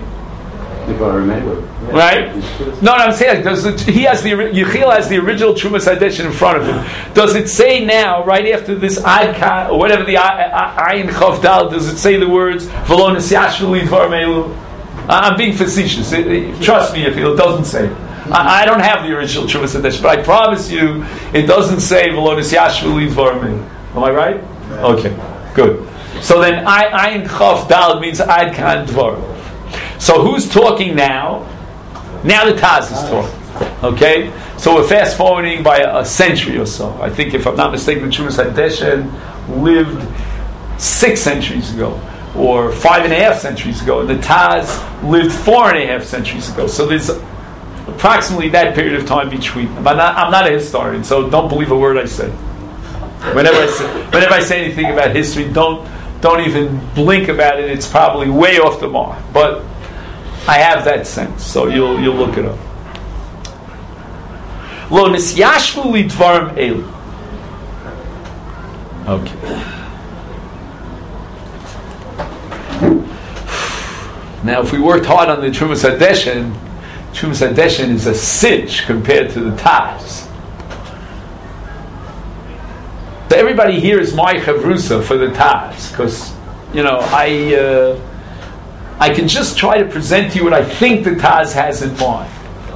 Right? No, no, I'm saying, does it, he has the, Yechiel has the original Chuvas Hadeshen in front of him. Does it say now, right after this Adka, or whatever the Ayin Chav Dal, does it say the words, Valonis Yashvali Dvar Melu? I'm being facetious. It, it, trust me, if it doesn't say it. I, I don't have the original Chuvas Hadesh, but I promise you, it doesn't say V'lonis Yashvili Dvarmin. Am I right? Okay, good. So then, Ayin Chav Dal means Ad Kan Dvar. So who's talking now? Now the Taz is talking. Okay, so we're fast forwarding by a, a century or so. I think, if I'm not mistaken, the Chuvas Hadeshen lived six centuries ago, or five and a half centuries ago, and the Taz lived four and a half centuries ago. So there's approximately that period of time between. But not, I'm not a historian, so don't believe a word I say. Whenever I say, whenever I say anything about history, don't don't even blink about it. It's probably way off the mark. But I have that sense, so you'll you'll look it up. Lo nisyashvu lidvarim elu. Okay. Now, if we worked hard on the Trumas Hadeshen, Trumas Hadeshen is a cinch compared to the Taz. So everybody here is my chavrusa for the Taz, because you know I uh, I can just try to present to you what I think the Taz has in mind.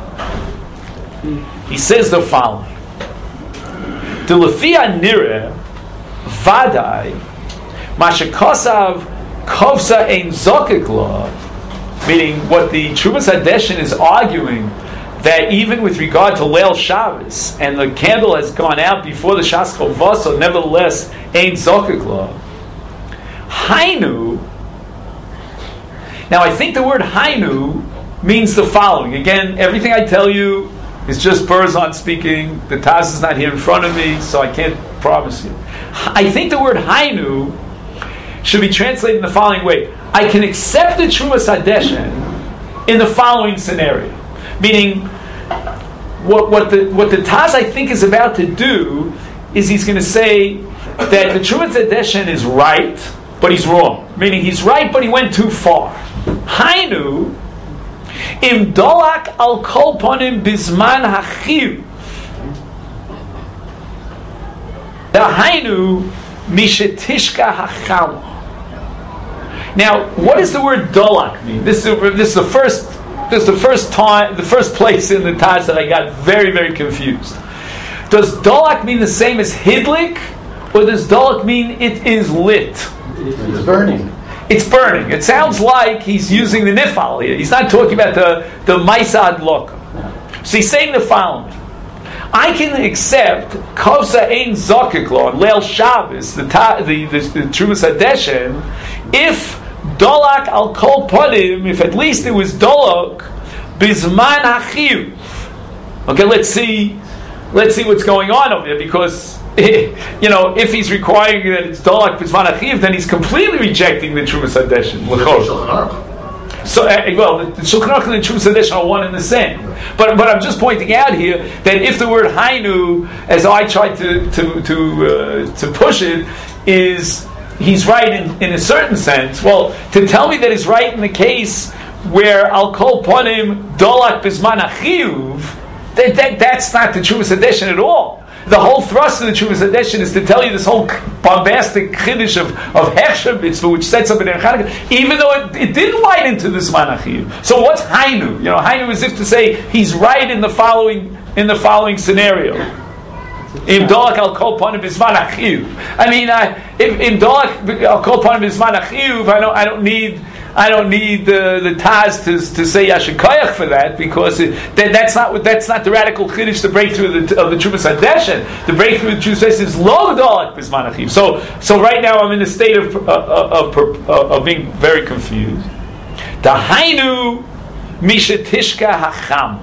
He says the following: "The lefia nire vadai mashakosav kovsa ein zokikla." Meaning, what the Trumas Hadeshen is arguing, that even with regard to Leil Shabbos, and the candle has gone out before the Shas Chovos, nevertheless, ain't Zokikla. Hainu. Now, I think the word Hainu means the following. Again, everything I tell you is just Berzon speaking. The Taz is not here in front of me, so I can't promise you. I think the word Hainu should be translated in the following way. I can accept the Trumas Hadeshen in the following scenario. Meaning, what, what the what the Taz I think is about to do is he's going to say that the Trumas Hadeshen is right, but he's wrong. Meaning he's right, but he went too far. Hainu im dolak al kol ponim bizman hachiv. The Hainu mishetishka hachala. Now, what does the word dolak mean? This is this is the first this is the first time the first place in the Taz that I got very very confused. Does dolak mean the same as hidlik, or does dolak mean it is lit? It's burning. It's burning. It sounds like he's using the nifal here. He's not talking about the the maisa adloka. So he's saying the following: I can accept kovsa ein zokiklo on Leil Shabbos, the the the, the Trumas Hadeshen, if dolak al kol podim, if at least it was dolak bizman hachiv. Okay, let's see let's see what's going on over there, because you know, if he's requiring that it's Dolak B'Zman Achiv, then he's completely rejecting the Trumas Hadeshin. So, uh, well, the Shulchan Aruch and the Trumas Hadeshin are one and the same. But, but I'm just pointing out here that if the word Hainu, as I tried to to to, uh, to push it, is he's right in, in a certain sense. Well, to tell me that he's right in the case where I'll call upon him Dolak B'Zman Achiv, that, that that's not the Trumas Hadeshin at all. The whole thrust of the Trumas Hadeshin is to tell you this whole bombastic chiddush of of Hechsher mitzvah, which sets up an Chanukah, even though it, it didn't light into this Manachim. So what's Hainu? You know, Hainu is if to say he's right in the following in the following scenario. Im Dolak al kol panim b'zman achiv. I mean, uh, if Im Dolak al kol panim b'zman achiv, I don't I don't need. I don't need the the Taz to, to say Yashikayach for that, because it, that, that's not that's not the radical chiddush, the breakthrough of the, of the Trumas Hadeshin. The breakthrough of the Trumas Hadeshin is lo Dolak B'Zman Achiv. So so right now I'm in a state of uh, of, of, of being very confused. The Hainu Mishatishka Hacham.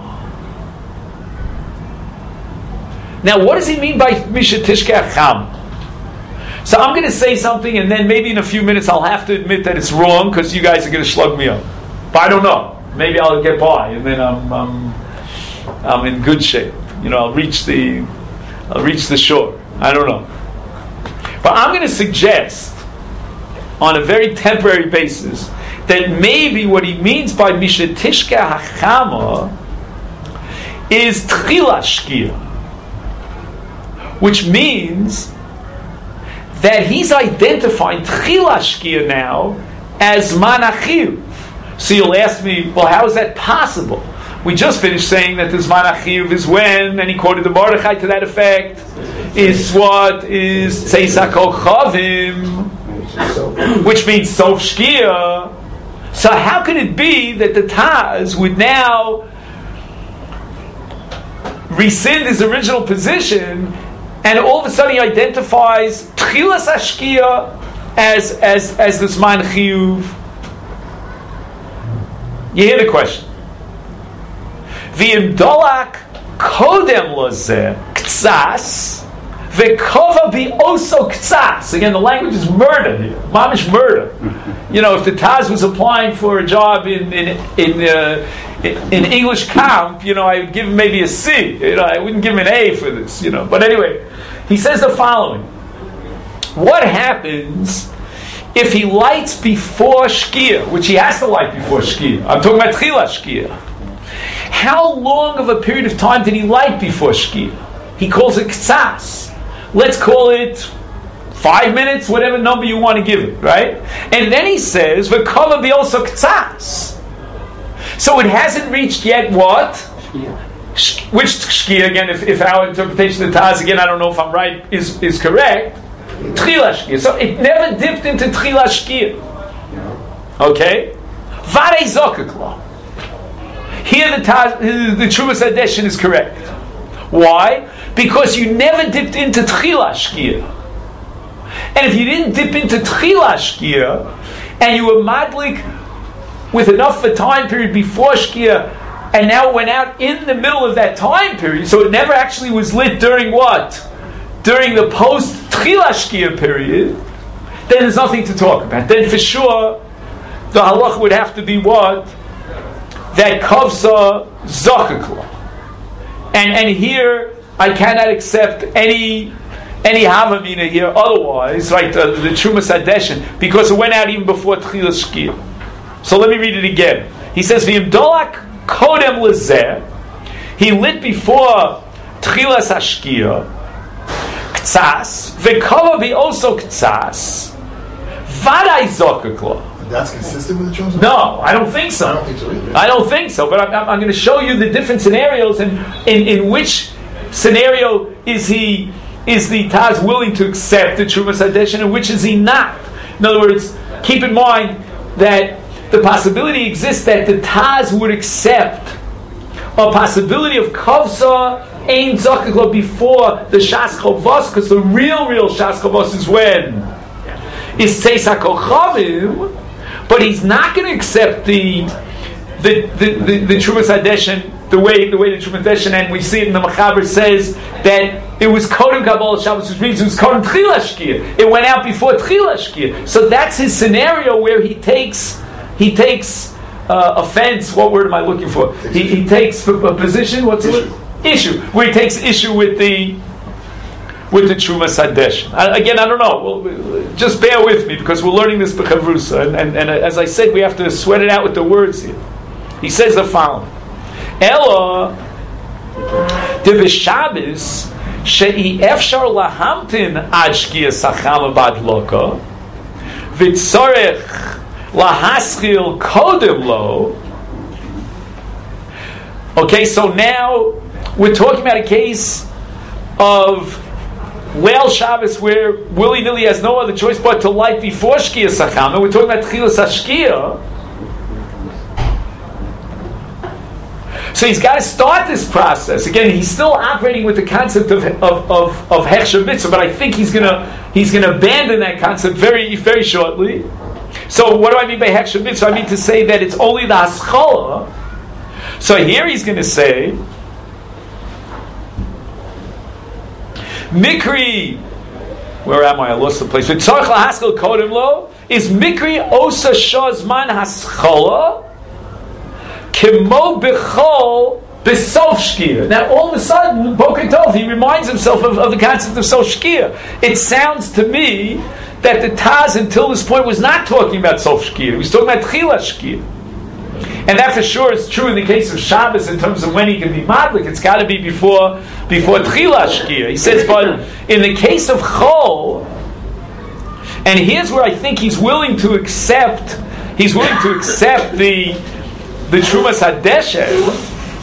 Now, what does he mean by Mishatishka Hacham? So I'm going to say something, and then maybe in a few minutes I'll have to admit that it's wrong, because you guys are going to slug me up. But I don't know. Maybe I'll get by, and then I'm, I'm I'm in good shape. You know, I'll reach the I'll reach the shore. I don't know. But I'm going to suggest, on a very temporary basis, that maybe what he means by Mishatishka Hachama is Tchila Shkia, which means that he's identifying Tchila Shkia now as Manachiv. So you'll ask me, well, how is that possible? We just finished saying that the Zman Achiv is when, and he quoted the Mordechai to that effect, is what is Tzeisa Kochavim, which means Sof Shkia. So how could it be that the Taz would now rescind his original position, and all of a sudden he identifies Tchilas Ashkia as as as the Zman Chiyuv? You hear the question. V'im dolak kodem lozeh ktsas v'kova bi oso ktsas. Again, the language is murder here. Mamish murder. You know, if the Taz was applying for a job in in in, uh, in English comp, you know, I would give him maybe a C. You know, I wouldn't give him an A for this. You know, but anyway, he says the following: what happens if he lights before Shkia, which he has to light before Shkia? I'm talking about Tchila Shkia. How long of a period of time did he light before Shkia? He calls it Ktsas. Let's call it five minutes, whatever number you want to give it, right? And then he says, V'kova be also Ktsas. So it hasn't reached yet what? Shkia. Which Shkia, again, if, if our interpretation of the Taz, again, I don't know if I'm right, is, is correct. Tchila Shkia. So it never dipped into Tchila Shkia. Okay? Vare Zokakla. Here the Taz, the Trumas Hadeshin is correct. Why? Because you never dipped into Tchila Shkia. And if you didn't dip into Tchila Shkia, and you were madlik with enough of a time period before Shkia, and now went out in the middle of that time period, so it never actually was lit during what? During the post Tchila Shkia period, then there's nothing to talk about. Then for sure, the halach would have to be what? That Kavsa Zakakla. And and here, I cannot accept any any Havamina here otherwise, right, the, the Trumas Hadeshin, because it went out even before Tchila Shkia. So let me read it again. He says, V'im dolak kodem lezeh, he lit before Tchilas Hashkia, Ktsas, v'kova be also Ktsas, Vadai Zokakla. That's consistent with the Trumas? No, I don't think so. I don't think so either. I don't think so, but I'm, I'm going to show you the different scenarios, and in, in which scenario is he is the Taz willing to accept the Trumas Hadeshin, and which is he not. In other words, keep in mind that the possibility exists that the Taz would accept a possibility of Kavsa Ein Zakakla before the Shas Chavos, because the real, real Shas Chavos is when? Is Tzeis HaKochavim, but he's not going to accept the the the, the, the Trumas Hadeshin the way the way the Truma Deshen, and we see it in the Machaber says that it was Kodem Kabbalah Shabbos, which means it was Kodem Tchila Shkia. It went out before Tchila Shkia. So that's his scenario where he takes he takes uh, offense. What word am I looking for? He, he takes a, a position. What's issue. it? Issue. Where he takes issue with the with the Truma Sadesh. Again, I don't know. Well, just bear with me because we're learning this b'chavrusa, and, and, and as I said, we have to sweat it out with the words here. He says the following: Ella de b'Shabbos she'i efshar lahamtin ad shkia sachama bad loka v'tzorech lahaskil kodem lo. Okay, so now we're talking about a case of Leil Shabbos where willy-nilly has no other choice but to light before Shkia Sachama. We're talking about Tchilas HaShkia. So he's got to start this process. Again, he's still operating with the concept of of of, of Hechsher Mitzvah, but I think he's gonna he's gonna abandon that concept very very shortly. So what do I mean by Hechsher Mitzvah? I mean to say that it's only the Haskalah. So here he's going to say Mikri, where am I? I lost the place. V'tzorech lahaskel kodem lo is Mikri osa shazman haschala kemo b'chol b'sof shkia. Now all of a sudden, Boker Tov, he reminds himself of, of the concept of sof shkia. It sounds to me that the Taz until this point was not talking about sof shkia. He was talking about tchila shkia. And that for sure is true in the case of Shabbos in terms of when he can be madlik. It's got to be before before Tchila Shkia. He says, but in the case of Chol, and here's where I think he's willing to accept, he's willing to accept the the Trumas Hadeshet.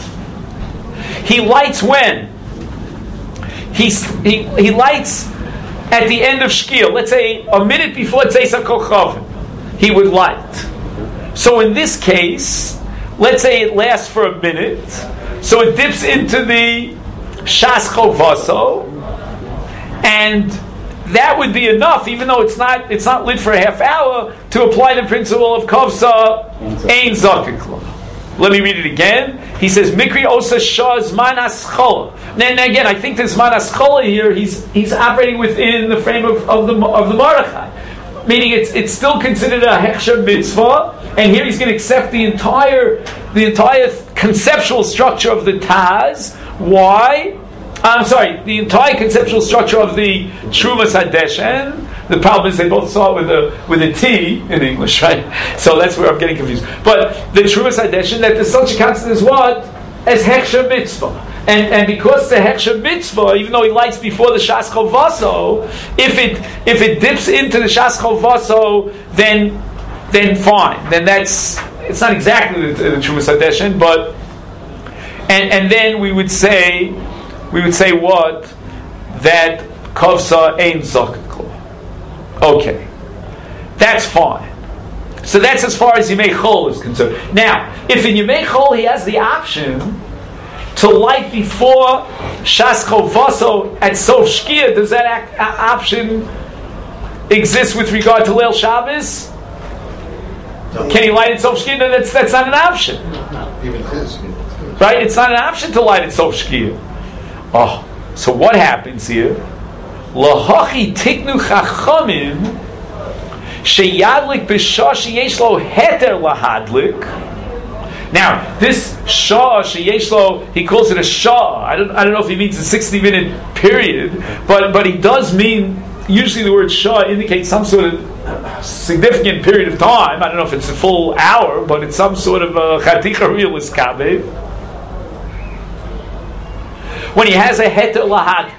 He lights when? He's, he he lights at the end of Shkia. Let's say a minute before Tzeis HaKochavim, he would light. So in this case, let's say it lasts for a minute, so it dips into the Shas Chovaso, and that would be enough, even though it's not it's not lit for a half hour, to apply the principle of Kovsa Ein Zakik. Let me read it again. He says, Mikri Osa Shah Zman Aschola. And again, I think this Zman Aschola here, he's he's operating within the frame of, of the of the Mordechai. Meaning it's it's still considered a Hechsher Mitzvah, and here he's going to accept the entire the entire conceptual structure of the Taz. Why? I'm sorry, the entire conceptual structure of the Trumas Hadeshen. The problem is they both start with a with a T in English, right? So that's where I'm getting confused. But the Trumas Hadeshen, that there's such a concept as what? As Hechsher Mitzvah. And and because the Hechsher Mitzvah, even though he lights before the Shas Chovaso, if it if it dips into the Shas Chovaso, then then fine. Then that's it's not exactly the, the Trumas Hadeshen, but and and then we would say we would say what? That Kovsa Ein Zakik. Okay. That's fine. So that's as far as Yimei Chol is concerned. Now, if in Yimei Chol he has the option to light before Shas Chovaso at Sof Shkia, does that ac- option exist with regard to Leil Shabbos? Can he light at Sof Shkia? No, that's, that's not an option. Even his. Right? It's not an option to light at Sof Shkia. Oh, so what happens here? Lahachi tiknu chachamim sheyadlik b'shah sheyesh lo heter lahadlik. Now, this shah sheyesh lo, he calls it a shah. I don't, I don't know if he means a sixty-minute period, but but he does mean. Usually, the word shah indicates some sort of significant period of time. I don't know if it's a full hour, but it's some sort of a chaticha realist kabe. When he has a heter lahadlik.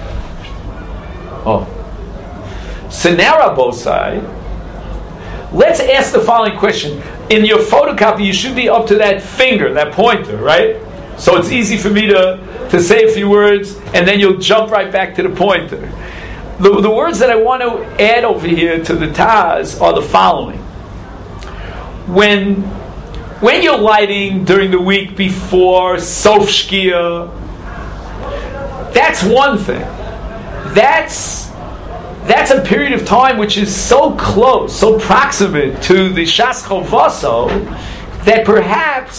Oh. So now, Rabosai, let's ask the following question. In your photocopy, you should be up to that finger, that pointer, right? So it's easy for me to, to say a few words, and then you'll jump right back to the pointer. The, the words that I want to add over here to the Taz are the following. When, when you're lighting during the week before Sof Shkia, that's one thing. That's that's a period of time which is so close, so proximate to the Shas Chovaso that perhaps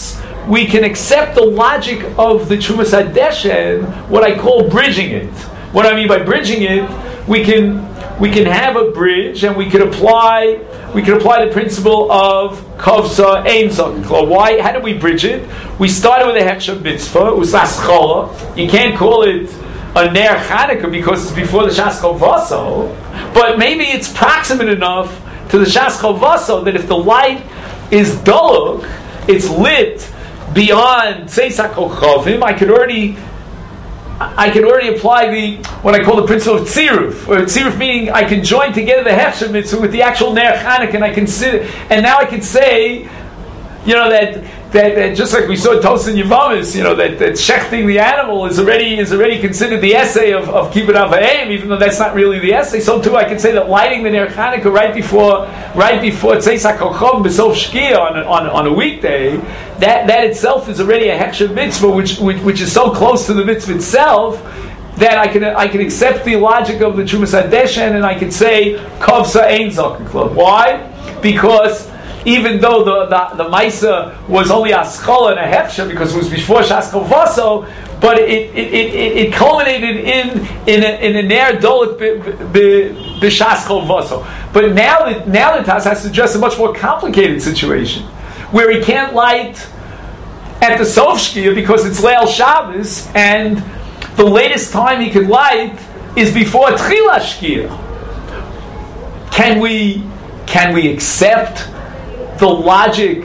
we can accept the logic of the Trumas Hadeshen, what I call bridging it. What I mean by bridging it, we can we can have a bridge and we can apply we can apply the principle of Kovsa Ein Zakikla. Why? How do we bridge it? We started with a Hechshav Mitzvah, it was Aschala. You can't call it a Ner Chanukah because it's before the Shas Chovaso, but maybe it's proximate enough to the Shas Chovaso that if the light is Daluk, it's lit beyond Tzeis HaKochavim, I could already I can already apply the what I call the principle of tziruf, or tziruf meaning I can join together the hechshav mitzvah with the actual ner Chanukah, and I can sit, and now I can say, you know, that that, that just like we saw in Tos and Yevamis, you know, that, that shechting the animal is already is already considered the essay of of kibbut avayim, even though that's not really the essay. So too, I can say that lighting the ner Chanukah right before right before tzeis hakochom b'sof shkia on on on a weekday, that that itself is already a hechshav mitzvah, which, which which is so close to the mitzvah itself that I can I can accept the logic of the Trumas Hadeshen and I can say kovsa ein zakikla. Why? Because even though the the, the Maisa was only a Aschala and a Hefsha because it was before Shas Chovaso, but it it, it, it it culminated in in a, in a Ner Dolik b'Shas Chovaso. But now that now the Taz has to address a much more complicated situation where he can't light at the Sof Shkia because it's Leil Shabbos, and the latest time he could light is before Tchila Shkia. Can we can we accept the logic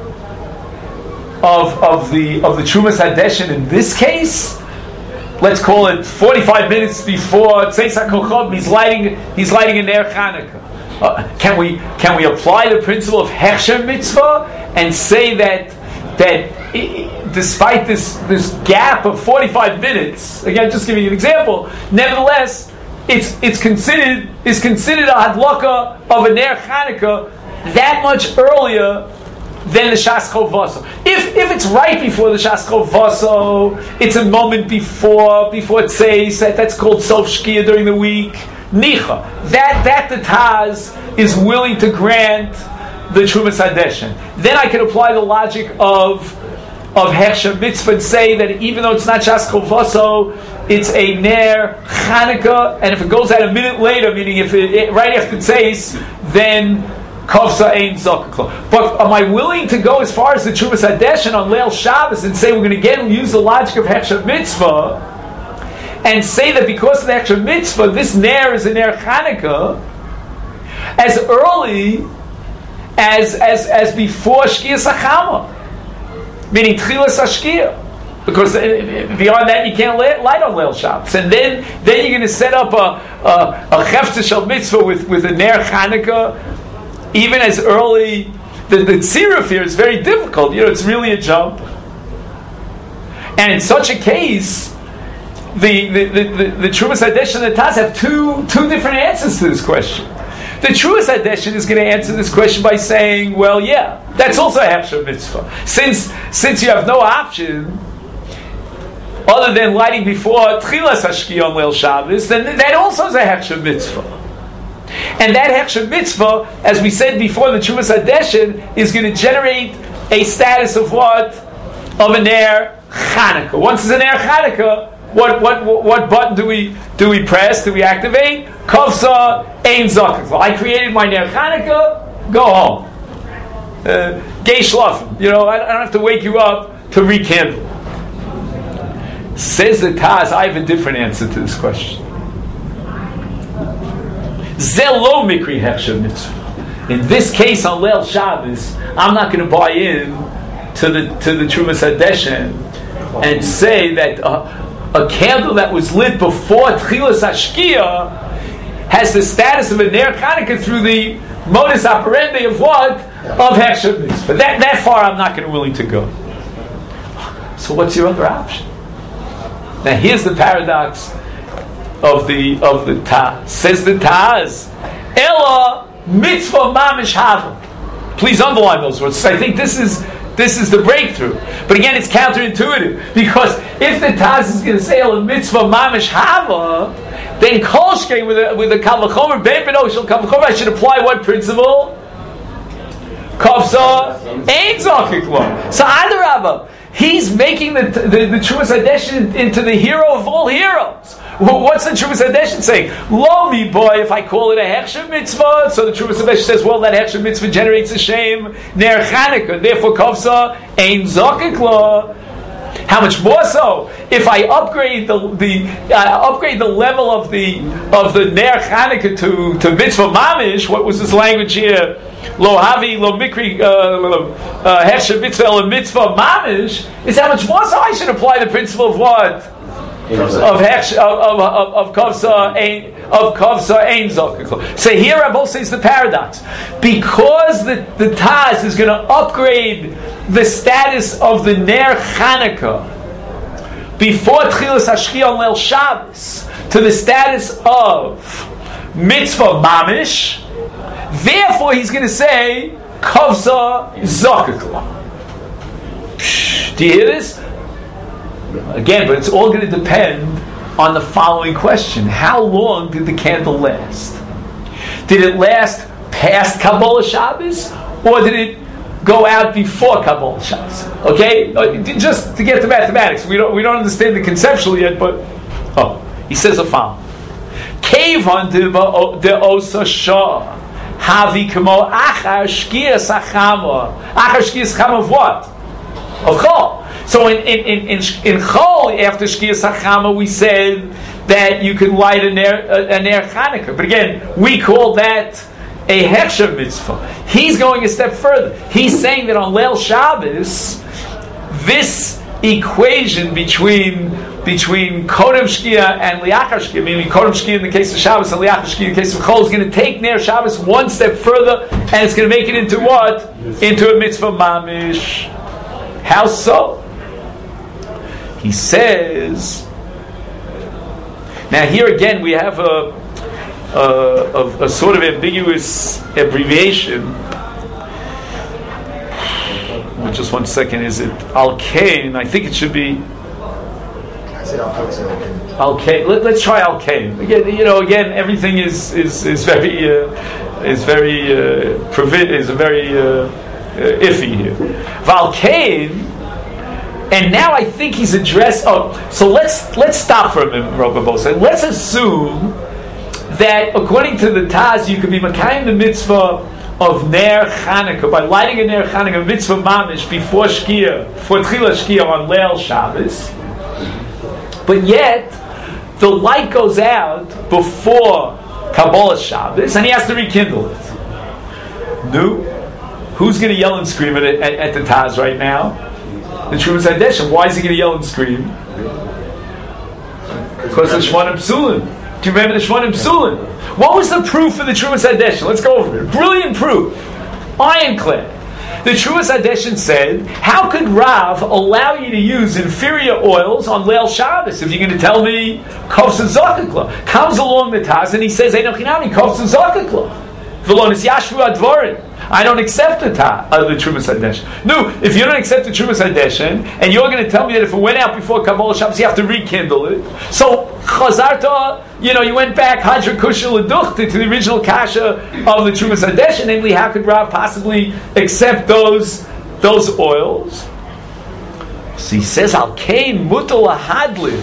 of of the of the Trumas Hadeshen in this case? Let's call it forty-five minutes before Tzeis HaKochab. He's lighting he's lighting a Ner Chanukah. Uh, can we can we apply the principle of Hechsher Mitzvah and say that that it, despite this this gap of forty-five minutes, again, just giving you an example, nevertheless, it's it's considered is considered a hadlaka of a Ner Chanukah that much earlier than the Shas Chovaso. If if it's right before the Shas Chovaso, it's a moment before before Tzeis, that, that's called Sof Shkia during the week. Nicha. That that the Taz is willing to grant the Trumas Hadeshen. Then I can apply the logic of of Hechshav Mitzvah and say that even though it's not Shas Chovaso, it's a Ner Chanukah, and if it goes out a minute later, meaning if it, it right after Tzeis, then Kovsa Ein Zakikla. But am I willing to go as far as the Trumas Hadeshen on Leil Shabbos and say we're going to again use the logic of Hechshav Mitzvah and say that because of the Hechshav Mitzvah, this Ner is a Ner Chanukah as early as as as before Shkia Sachama, meaning Tchilas HaShkia, because beyond that you can't light on Leil Shabbos, and then then you're going to set up a a, a Chefza Shel Mitzvah with with a Ner Chanukah even as early. The the tziruf here is very difficult. You know, it's really a jump, and in such a case, the the the, the, the Trumas Hadeshen and the Taz have two two different answers to this question. The Trumas Hadeshen is going to answer this question by saying, well, yeah, that's also a Hechshav Mitzvah. Since since you have no option other than lighting before Tchilas HaShkia on Leil Shabbos, then that also is a Hechshav Mitzvah. And that Hechshav Mitzvah, as we said before, the Trumas Hadeshen is going to generate a status of what? Of a Ner Chanukah. Once it's a Ner Chanukah, What what what button do we do we press? Do we activate? Kovsa Ein Zakikla. I created my Ner Chanukah. Go home. Uh, Gay Shlafim. You know, I, I don't have to wake you up to rekindle. Says the Taz, I have a different answer to this question. Zelo Mikri Hechshav Mitzvah. In this case, on Leil Shabbos, I'm not going to buy in to the to the Trumas Hadeshen and say that. Uh, A candle that was lit before Tchilas HaShkia has the status of a Ner Chanukah through the modus operandi of what? Of Hechshav Mitzvah. That, that far I'm not going to willing to go. So what's your other option? Now here's the paradox of the of the Taz. Says the Taz, Ella Mitzvah Mamish Hava. Please underline those words. I think this is This is the breakthrough. But again, it's counterintuitive. Because if the Taz is going to say a mitzvah mamish hava, then kolshke with a with a kavachomer ben benoshel kavachomer, I should apply what principle? Kovsa ein zakikla. So either Adarabbah. He's making the the, the Trumas Hadeshin into the hero of all heroes. Well, what's the Trumas Hadeshin saying? Lo mi boy, if I call it a Hechsher mitzvah, so the Trumas Hadeshin says, well, that Hechsher mitzvah generates a shame, Ner Chanukah, therefore Kovsa Ein Zokik Lo. How much more so if I upgrade the the uh, upgrade the level of the of the Ner Chanukah to to mitzvah mamish? What was this language here? Lo havi lo mikri hechsher mitzvah lo mitzvah mamish. Is how much more so I should apply the principle of what? Of hechsh of of of kavsa ein of kavsa ein zokik. So here Rabbi says the paradox, because the the Taz is going to upgrade the status of the Ner Chanukah before Tchilas Hashkia on Leil Shabbos to the status of mitzvah mamish. Therefore, he's going to say kavsa zokik. Do you hear this? Again, but it's all going to depend on the following question. How long did the candle last? Did it last past Kabbalah Shabbos? Or did it go out before Kabbalah Shabbos? Okay? Just to get to mathematics. We don't we don't understand the conceptual yet, but oh, he says the following. Kevan de osa shah havi kamo achar shkias achama. Achar shkias achama of what? Of chol. So in in in in, in Chol, after Shkias HaChama, we said that you could light a ner a, a ner Chanukah. But again, we call that a Hechsher mitzvah. He's going a step further. He's saying that on Leil Shabbos, this equation between between Kodem Shkia and Liachar Shkia, meaning Kodem Shkia in the case of Shabbos and Liachar Shkia in the case of Chol, is going to take ner Shabbos one step further, and it's going to make it into what? Into a mitzvah mamish. How so? He says, now here again we have a, a, a, a sort of ambiguous abbreviation. Just one second, is it Al-Kain? I think it should be I said Al-Kain. Al-Kain. Let, let's try Al-Kain. Again, you know, again, everything is is, is very uh, is very uh, provi- is very uh, uh, iffy here. Val-Kain. And now I think he's addressed. Oh, so let's let's stop for a minute, Rabbi Bosa. Let's assume that according to the Taz, you could be makayim the mitzvah of Ner Chanukah by lighting a Ner Chanukah mitzvah mamish before Shkia, before Tchila Shkia on Leil Shabbos. But yet the light goes out before Kabbalah Shabbos, and he has to rekindle it. No, who's going to yell and scream at, at, at the Taz right now? The Trumas Hadeshin. Why is he going to yell and scream? Because the Shmonim Psulim. Do you remember the Shmonim Psulim? What was the proof for the Trumas Hadeshin? Let's go over it. Brilliant proof. Ironclad. The Trumas Hadeshin said, how could Rav allow you to use inferior oils on Leil Shabbos? If you're going to tell me Kovsa Zakakla. Comes along the Taz and he says, Einochinami, Kovsa Zakakla. Velonis Yashvu Advorin. I don't accept the ta, uh, the Trumas Hadeshin. No, if you don't accept the Trumas Hadeshin, and you're going to tell me that if it went out before Kabbalah Shabbos, you have to rekindle it. So, Chazarta, you know, you went back, Hadra Kushel Leduchte, to the original Kasha of the Trumas Hadeshin, namely, how could Rav possibly accept those, those oils? So he says, Al Kain Mutal Ahadlik,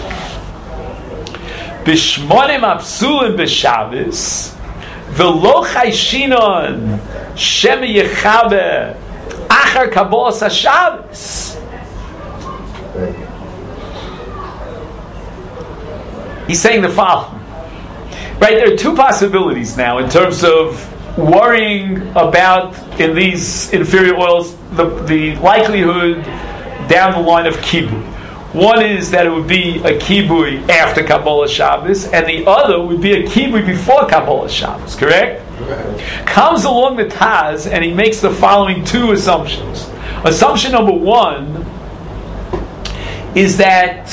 Bishmonim Apsulim B'Shabbos, V'lo Chayshinon Shem Yechabe Achar Kabbalas HaShabbos. He's saying the following. Right, there are two possibilities now in terms of worrying about, in these inferior oils, the, the likelihood down the line of kibui. One is that it would be a kibui after Kabbalah Shabbos, and the other would be a kibui before Kabbalah Shabbos, correct? Right. Comes along the Taz, and he makes the following two assumptions. Assumption number one is that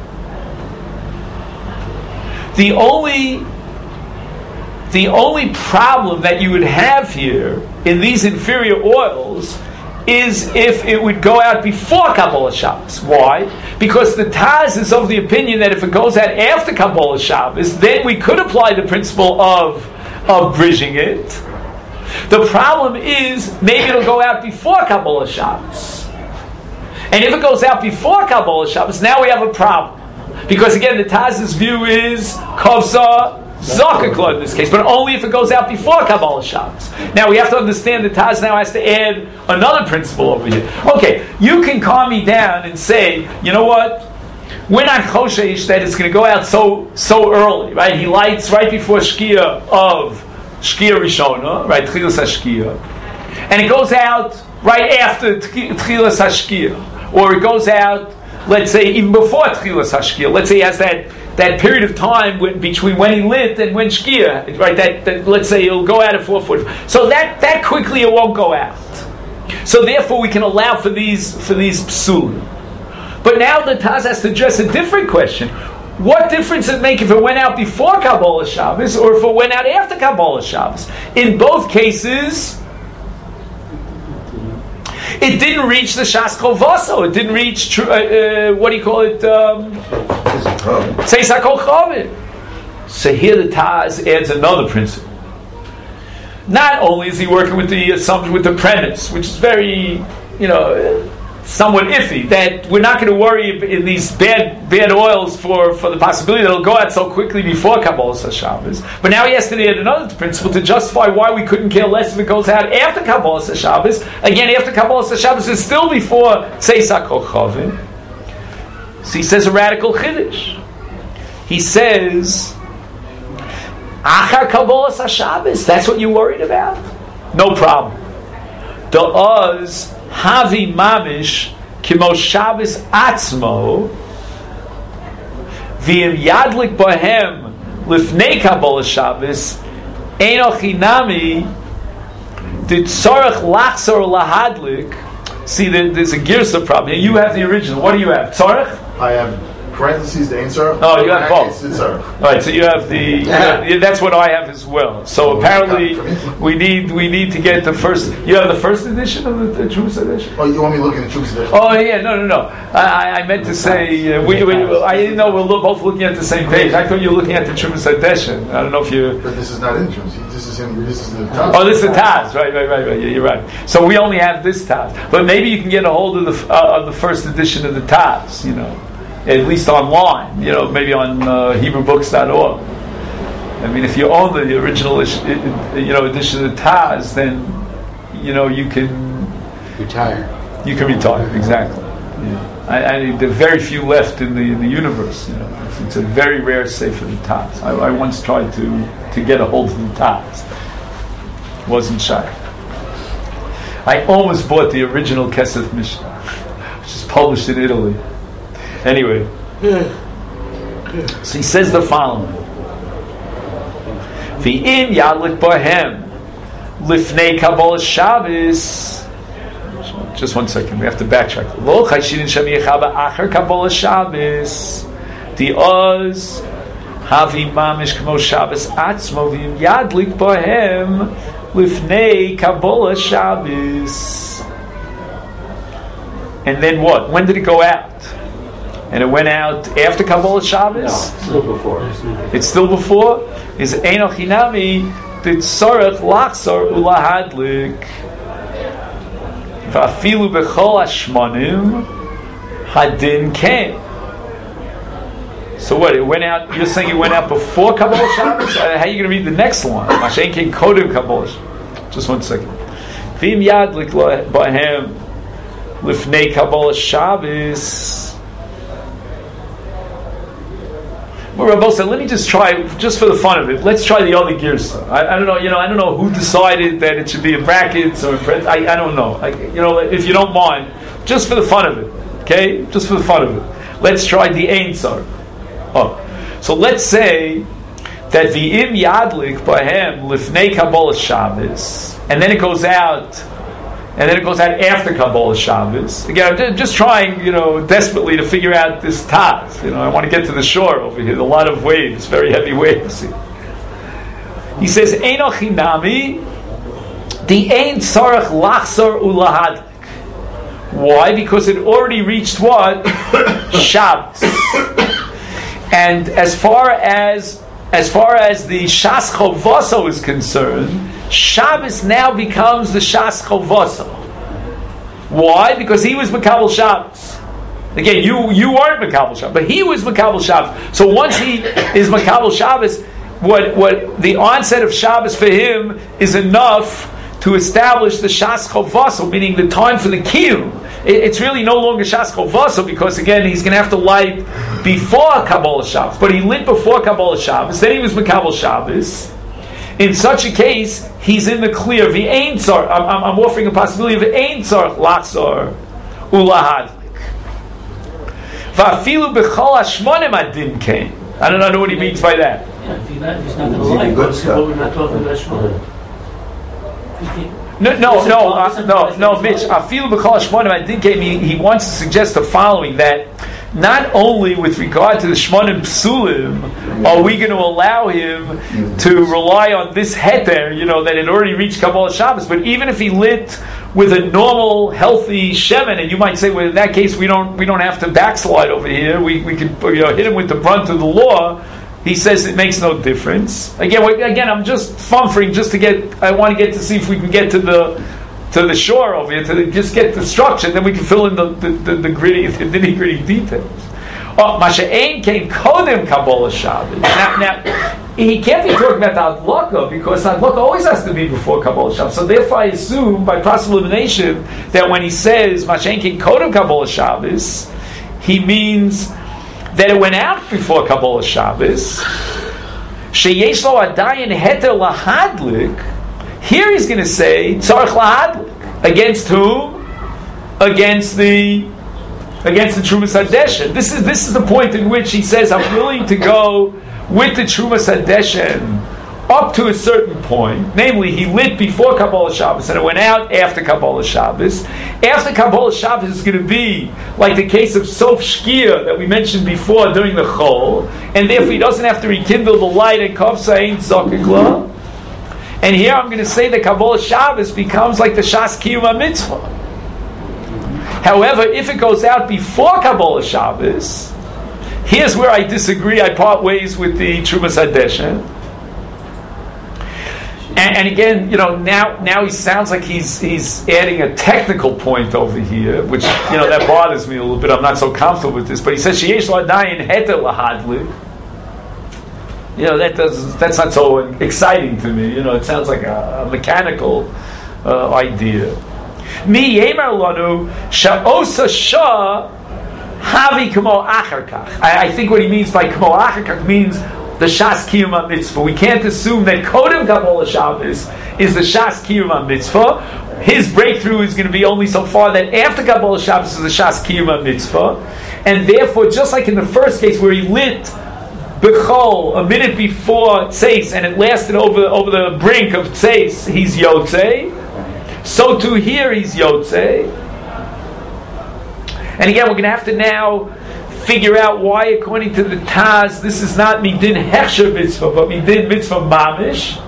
the only the only problem that you would have here in these inferior oils is if it would go out before Kabbalah Shabbos. Why? Because the Taz is of the opinion that if it goes out after Kabbalah Shabbos, then we could apply the principle of, of bridging it. The problem is maybe it'll go out before Kabbalah Shabbos. And And if it goes out before Kabbalah Shabbos, now we have a problem. Because again, the Taz's view is Kovsa Zakakla in this case, but only if it goes out before Kabbalah Shabbos. Now we have to understand the Taz now has to add another principle over here. Okay, you can calm me down and say, you know what? We're not choshesh that it's going to go out so so early, right? He lights right before Shkia of Shkia Rishona, right? Tchilas HaShkia. And it goes out right after Tchilas HaShkia. Or it goes out, let's say, even before Tchilas HaShkia. Let's say he has that, that period of time when, between when he lit and when Shkia, right? That, that let's say it'll go out at four forty. So that, that quickly it won't go out. So therefore we can allow for these for these psulim. But now the Taz has to address a different question. What difference does it make if it went out before Kabbalah Shabbos or if it went out after Kabbalah Shabbos? In both cases, it didn't reach the Shas Chovaso. It didn't reach, uh, uh, what do you call it? Seis HaKol Chavit. So here the Taz adds another principle. Not only is he working with the assumption, with the premise, which is very, you know, somewhat iffy, that we're not going to worry in these bad bad oils for, for the possibility that it'll go out so quickly before Kabbalah Shabbos. But now he has to add another principle to justify why we couldn't care less if it goes out after Kabbalah Shabbos. Again, after Kabbalah Shabbos is still before Seis HaKol Chavim. So he says a radical chiddush. He says, Achar Kabbalah Shabbos, that's what you're worried about? No problem. Da'az Havi mamish kimo Shabbos atzmo v'im yadlik bohem lifnei Kabbalah Shabbos eino chinami ditzorach lachzor lahadlik. See, there's a girsa problem here. You have the original. What do you have? Tzorach? I have parentheses, the answer. Oh, you have both. It's All right, so you have the. You have, that's what I have as well. So apparently, we need we need to get the first. You have the first edition of the, the Trumas edition. Oh, you want me looking at the Trumas edition? Oh yeah, no, no, no. I, I meant to say uh, we, we. I didn't know we're lo- both looking at the same page. I thought you were looking at the Trumas edition. I don't know if you. But this is not in Trumas. This is in. This is the Taz. Oh, this is the Taz. Right, right, right, right. Yeah, you're right. So we only have this Taz, but maybe you can get a hold of the uh, of the first edition of the Taz. You know. At least online, you know, maybe on uh, Hebrew Books dot org. I mean, if you own the original, you know, edition of the Taz, then you know you can retire. You can retire, exactly. Yeah. I, I there are very few left in the in the universe. You know, it's, it's a very rare sefer of the Taz. I, I once tried to to get a hold of the Taz. Wasn't shy. I almost bought the original Kesef Mishnah, which is published in Italy. Anyway, so he says the following: V'im yadlik bohem lifnei Kabbalah Shabbos. Just one second, we have to backtrack. Lo chayshirin shem yechaba acher Kabbalah Shabbos. Di'oz havi mamish k'mo Shabbos atzmo v'im yadlik bohem lifnei Kabbalah Shabbos. And then what? When did it go out? And it went out after Kabbalah Shabbos? No, still before. It's still before? Is Eino Chinami Titzorach Lachzor Ulahadlik V'afilu B'chol Hashmonim Hadin Ken. So what? It went out, you're saying it went out before Kabbalah Shabbos? Uh, how are you going to read the next one? Mashen Ken Kodim Kabbalah Shabbos. Just one second. V'im Yadlik B'hem Lifnei Kabbalah Shabbos. Well, Rabbi said, let me just try, just for the fun of it, let's try the other gears. I, I don't know, you know, I don't know who decided that it should be in brackets or in parentheses. I, I don't know. I, you know, if you don't mind, just for the fun of it, okay? Just for the fun of it. Let's try the Ein Sar. Oh. So let's say that the Im Yadlik Bahem Lifnei Kabbalah Shabbos, and then it goes out, and then it goes out after Kabbalah Shabbos. Again, I'm just trying, you know, desperately to figure out this Taz. You know, I want to get to the shore over here. A lot of waves, very heavy waves. He says, Eino Chinami, the Ein Tzarech Lachzor Ulahadlik. Why? Because it already reached what? Shabbos. And as far as as far as the Shas Chovaso is concerned, Shabbos now becomes the Shas Chovaso. Why? Because he was Makabel Shabbos. Again, you you aren't Makabel Shabbos, but he was Makabel Shabbos. So once he is Makabel Shabbos, what what the onset of Shabbos for him is enough to establish the Shas Chovasel, meaning the time for the Kiyum. It, it's really no longer Shas Chovasel because again he's going to have to light before Kabbalah Shabbos, but he lit before Kabbalah Shabbos. Then he was Makabel Shabbos. In such a case, he's in the clear. V'ein tzar. I'm, I'm offering a possibility of v'ein tzar lachzor ulahadlik. Va'afilu b'chol hashmonim adin came. I don't know what he means by that. Yeah, if he's not going to lie, we're not talking about Shmonim. No, no, no, uh, no, no, Mitch. Afilu b'chol hashmonim adin came. He, he wants to suggest the following: that not only with regard to the Shmonim Psulim are we going to allow him to rely on this heter, you know, that had already reached Kabbalah Shabbos, but even if he lit with a normal, healthy shemen, and you might say, well, in that case, we don't we don't have to backslide over here. We we could you know hit him with the brunt of the law. He says it makes no difference. Again, again, I'm just fumfering just to get. I want to get to see if we can get to the. to the shore over here, to the, just get the structure, then we can fill in the, the, the, the gritty, the nitty gritty details. Oh, Masha'ain came Kodem Kabbalah Shabbos. Now, now, he can't be talking about the Adlaka because the Adlaka always has to be before Kabbalah Shabbos. So therefore I assume, by process of elimination, that when he says Masha'ain came Kodem Kabbalah Shabbos, he means that it went out before Kabbalah Shabbos. Sheyesh lo adayin heter lahadlik. Here he's going to say tzarich lahadlik against whom? Against the against the Trumas Hadeshen. This is this is the point in which he says I'm willing to go with the Trumas Hadeshen up to a certain point. Namely, he lit before Kabbalah Shabbos and it went out after Kabbalah Shabbos. After Kabbalah Shabbos is going to be like the case of Sof Shkia that we mentioned before during the Chol, and therefore he doesn't have to rekindle the light and Kovsa Ein Zokikla. And here I'm going to say that Kabbalah Shabbos becomes like the Shas Kiyum HaMitzvah. However, if it goes out before Kabbalah Shabbos, here's where I disagree. I part ways with the Trumas Hadeshen. And, and again, you know, now now he sounds like he's he's adding a technical point over here, which, you know, that bothers me a little bit. I'm not so comfortable with this. But he says, Sheyesh l'adayin heter lahadlik. You know, that does that's not so exciting to me. You know, it sounds like a, a mechanical uh, idea. Mi yemer lanu sha'osa shah havi kamo acharkach. I think what he means by kamo acharkach means the Shas Kiyum HaMitzvah. We can't assume that Kodem Kabbalah Shabbos is the Shas Kiyum HaMitzvah. His breakthrough is going to be only so far that after Kabbalah Shabbos is the Shas Kiyum HaMitzvah. And therefore, just like in the first case where he lit Bechol a minute before Tzeis and it lasted over, over the brink of Tzeis, he's Yotzei. So too here he's Yotzei. And again, we're going to have to now figure out why, according to the Taz, this is not Midin Hechsher Mitzvah, but Midin Mitzvah Mamish.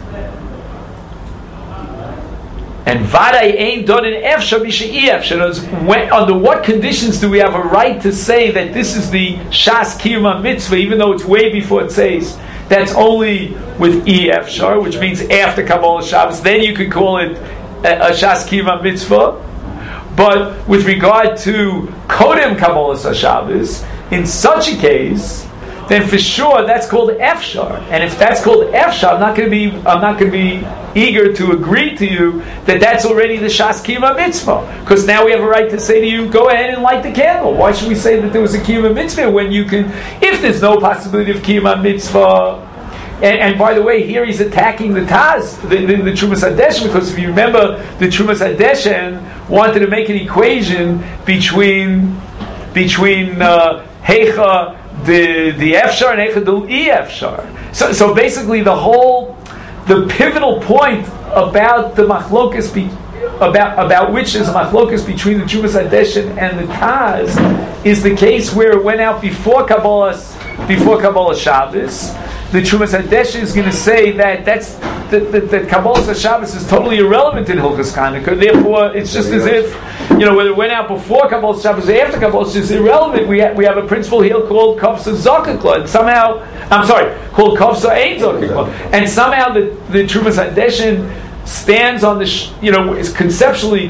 And Vadai ain't done in Efsha Misha'i Efsha. Under what conditions do we have a right to say that this is the Shas Kiyum Mitzvah, even though it's way before it says that's only with E Efshar, which means after Kabbalah Shabbos, then you could call it a, a Shas Kiyum Mitzvah. But with regard to Kodem Kabbalah Shabbos, in such a case, then for sure that's called Efshar. And if that's called Efshar, I'm not going to be I'm not going to be eager to agree to you that that's already the Shas Kiyum Mitzvah, because now we have a right to say to you, go ahead and light the candle. Why should we say that there was a Kiyum Mitzvah when you can, if there's no possibility of Kiyum Mitzvah? And, and by the way, here he's attacking the Taz, the, the, the Trumas Hadeshen, because if you remember, the Trumas Hadeshen wanted to make an equation between between uh, Heicha the the Efshar and Heicha the E Efshar. So so basically, the whole the pivotal point about the machlokas be, about about which is a machlokas between the Trumas Hadeshen and the Taz is the case where it went out before Kabbalah before Kabbalah Shabbos. The Trumas Hadeshen is going to say that that's that, that, that Kabbalah Shabbos is totally irrelevant in Hilchos Chanukah. Therefore, it's just as if, you know, whether it went out before Kabbalah Shabbos or after Kabbalah Shabbos is irrelevant. We have, we have a principle here called Kovsa Zokikla, and somehow, I'm sorry, called Kovsa Ein Zokikla, and somehow the the Trumas Hadeshen stands on the, you know, is conceptually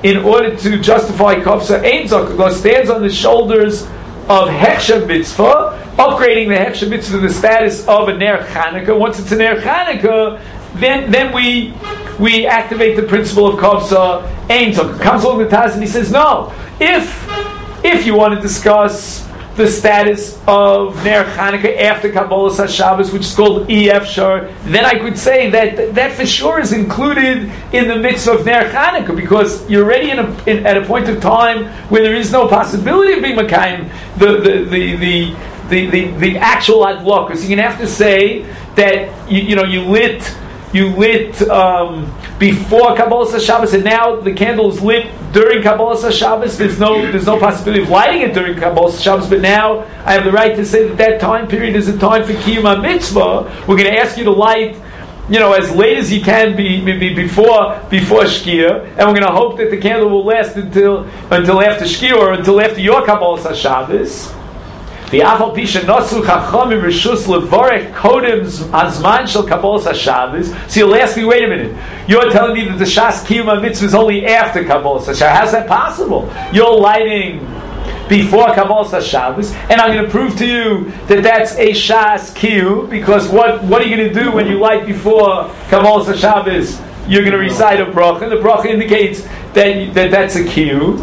in order to justify Kofsa Ein Zok, because stands on the shoulders of Hechsha Mitzvah, upgrading the Hechsha Mitzvah to the status of a Ner Chanukah. Once it's a Ner Chanukah, then then we we activate the principle of Kofsa Ein Zok. Comes along the Taz and he says, no, if if you want to discuss the status of Ner Chanukah after Kabbalas HaShabbos, which is called E F Shar, then I could say that that for sure is included in the mitzvah of Ner Chanukah, because you're already in a, in, at a point of time where there is no possibility of being Makayim, the the the the the, the, the actual Adlok. So you're going to have to say that you, you know you lit you lit um, before Kabbalas HaShabbos, and now the candle is lit during Kabbalas HaShabbos. There's no there's no possibility of lighting it during Kabbalas HaShabbos, but now I have the right to say that that time period is a time for Kiyum HaMitzvah. We're going to ask you to light, you know, as late as you can be, be before before Shkia, and we're going to hope that the candle will last until until after Shkia or until after your Kabbalas HaShabbos. The Afal Pisha Nosu Chachamim Rishus Levarech Kodem Azman Shel Kabbalas HaShabbos. So you'll ask me, wait a minute, you're telling me that the Shas Kiyum HaMitzvah is only after Kabbalas HaShabbos. How's that possible? You're lighting before Kabbalas HaShabbos, and I'm going to prove to you that that's a Shas Kiyum, because what, what are you going to do when you light before Kabbalas HaShabbos? You're going to recite a bracha, and the bracha indicates that, that that's a Kiyum.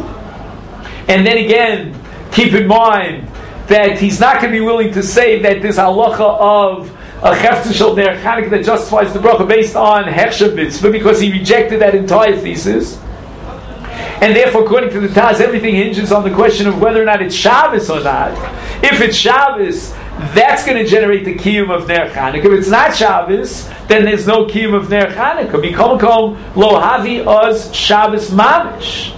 And then again, keep in mind that he's not going to be willing to say that this halacha of a cheftzah shel ner chanukah that justifies the bracha based on hechsha mitzvah, because he rejected that entire thesis. And therefore, according to the Taz, everything hinges on the question of whether or not it's Shabbos or not. If it's Shabbos, that's going to generate the kiyum of ner chanukah. If it's not Shabbos, then there's no kiyum of ner chanukah. B'kol lo havi oz Shabbos mamish.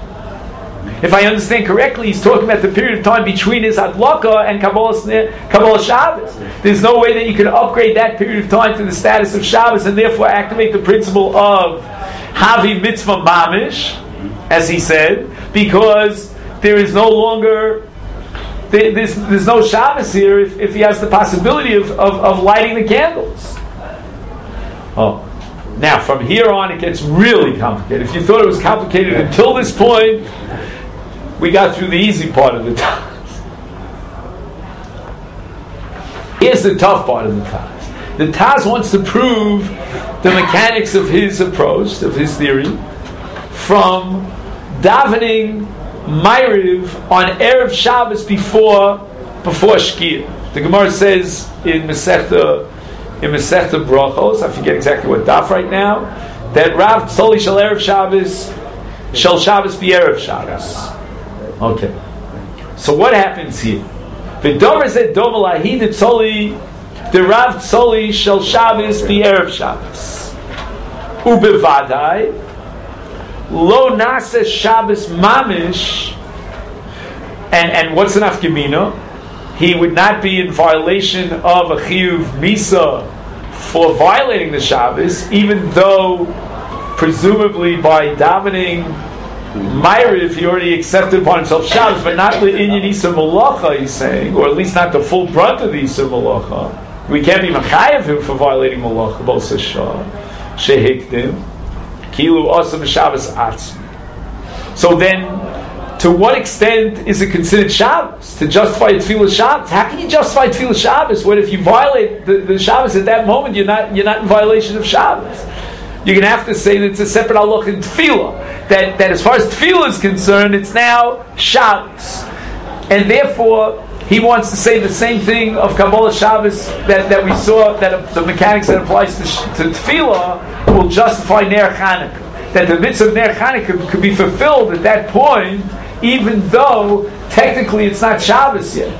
If I understand correctly, he's talking about the period of time between his Adlaka and Kabbalas Kabbalas Shabbos. There's no way that you can upgrade that period of time to the status of Shabbos and therefore activate the principle of Havi Mitzvah Mamish, as he said, because there is no longer, there, there's, there's no Shabbos here if, if he has the possibility of, of, of lighting the candles. Oh. Now, from here on, it gets really complicated. If you thought it was complicated until this point, we got through the easy part of the Taz. Here's the tough part of the Taz. The Taz wants to prove the mechanics of his approach, of his theory, from davening Ma'ariv on Erev Shabbos before before Shkia. The Gemara says in Masechta in Masechta Brachos, I forget exactly what daf right now, that Rav Tzoli shel Erev Shabbos shel Shabbos be Erev Shabbos. Okay. So what happens here? The Domer said Domalahi the Tzoli the Rav Tzoli shel Shabbos be Erev Shabbos. Ubevadai Lo Nasa Shabbos Mamish, and and what's an afgemina? He would not be in violation of a chiyuv misa for violating the Shabbos, even though presumably by davening Ma'ariv he already accepted upon himself Shabbos, but not the inyan Isa Malacha, he's saying, or at least not the full brunt of the Isa Malacha. We can't be machayev him for violating Malacha, both Shah, Shehikdim, Kilu Asam Shabbos Atzmi. So then, to what extent is it considered Shabbos? To justify Tefillah Shabbos? How can you justify Tefillah Shabbos? What if you violate the, the Shabbos at that moment? You're not you're not in violation of Shabbos. You're going to have to say that it's a separate halach in Tefillah. That that as far as Tefillah is concerned, it's now Shabbos, and therefore he wants to say the same thing of Kabbalah Shabbos that, that we saw, that the mechanics that applies to, to Tefillah will justify Ner Chanukah. That the mitzvah of Ner Chanukah could be fulfilled at that point, even though technically it's not Shabbos yet.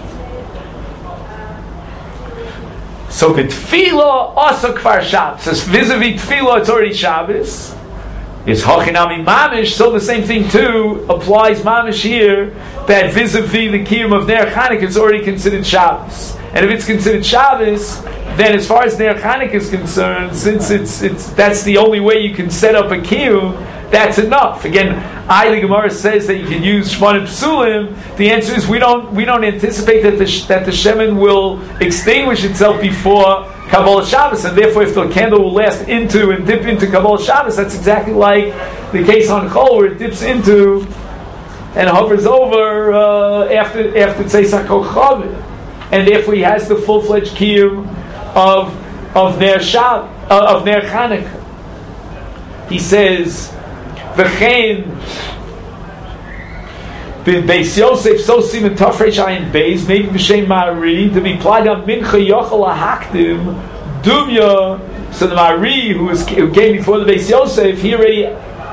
So the Tefillah also kvar Shabbos. So vis-a-vis Tefillah, it's already Shabbos. Is Hachinami Mamish, so the same thing too applies Mamish here, that vis-a-vis the Kiyum of Ner Chanukah is already considered Shabbos. And if it's considered Shabbos, then as far as Ner Chanukah is concerned, since it's it's that's the only way you can set up a Kiyum, that's enough. Again, I, the Gemara says that you can use Shmonim Psulim. The answer is we don't we don't anticipate that the that the Shemen will extinguish itself before Kabbalah Shabbos, and therefore if the candle will last into and dip into Kabbalah Shabbos, that's exactly like the case on Chol, where it dips into and hovers over uh, after after Tzeis HaKochavim, and therefore he has the full-fledged kiyum of of Ner Shab, uh, of Ner Chanukah. He says, "V'chein b'Beis Yosef so siman Tafresh Ayin Beis maybe b'Shem Ma'ari to be applied on Mincha Yochel Hakdim Dumya." So the Ma'ari who was who came before the Beis Yosef, he already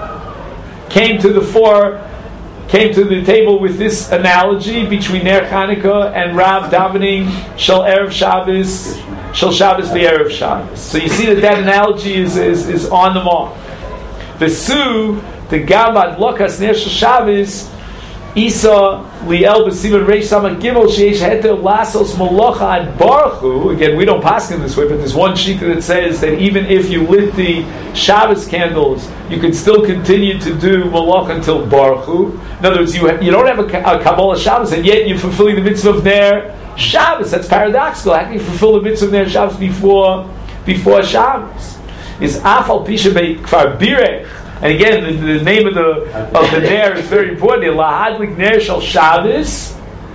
came to the fore. Came to the table with this analogy between Ner Chanukah and Rav davening Shal Erev Shabbos, Shal Shabbos B'Erev Shabbos. So you see that that analogy is is, is on the mark. The Su, the Gabad Lokas Ner Shal Shabbos, Isa Liel B'Sivan Reish Samach Gimel Sheish Heter Lasos Molocha Ad Baruchu. Again, we don't pass in this way, but there's one sheet that says that even if you lit the Shabbos candles, you can still continue to do Molocha until Baruchu. In other words, you ha- you don't have a, a Kabbalah Shabbos, and yet you're fulfilling the mitzvah of Ner Shabbos. That's paradoxical. How can you fulfill the mitzvah of Ner Shabbos before before Shabbos? Is Afal Pisha Be Kfar Birech. And again, the, the name of the of the Ner is very important. Lahadlik Ner Shal Shabbos,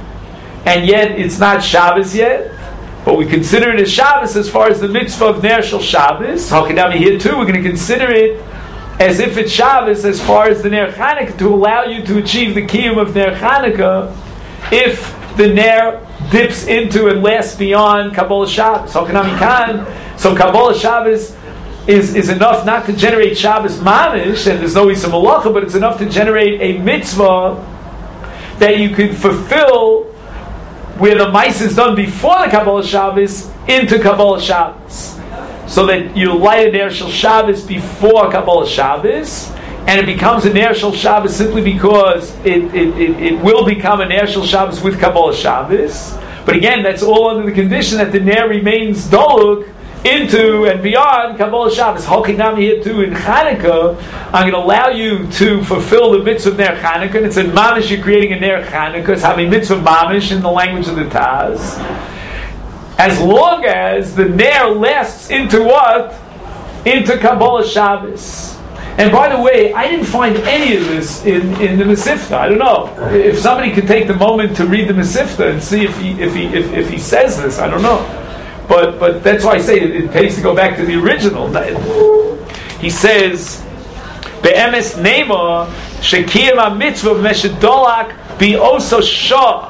and yet it's not Shabbos yet, but we consider it as Shabbos as far as the mitzvah of Ner Shal Shabbos. Hakadami here too, we're going to consider it as if it's Shabbos as far as the Ner Chanukah, to allow you to achieve the kiyum of Ner Chanukah if the Ner dips into and lasts beyond Kabbalah Shabbos. Hakadami Kan, so Kabbalah Shabbos Is, is enough not to generate Shabbos Mamish, and there's no Isa Malacha, but it's enough to generate a mitzvah that you could fulfill where the mice is done before the Kabbalah Shabbos into Kabbalah Shabbos. So that you light a Ner Shel Shabbos before Kabbalah Shabbos, and it becomes a Ner Shel Shabbos simply because it, it, it, it will become a Ner Shel Shabbos with Kabbalah Shabbos. But again, that's all under the condition that the Ner remains Doluk into and beyond Kabbalah Shabbos. Hokinam here too in Chanukah, I'm going to allow you to fulfill the mitzvah of Ner Chanukah, and it's in Mamish, you're creating a Ner Chanukah. It's having mitzvah Mamish in the language of the Taz. As long as the Ner lasts into what? Into Kabbalah Shabbos. And by the way, I didn't find any of this in, in the Mesifta. I don't know. If somebody could take the moment to read the Mesifta and see if he if he if, if he says this, I don't know. But but that's why I say it, it pays to go back to the original. He says, "Be'emes nema shekiyam ha-mitzvah meshedolak bi'osa shah."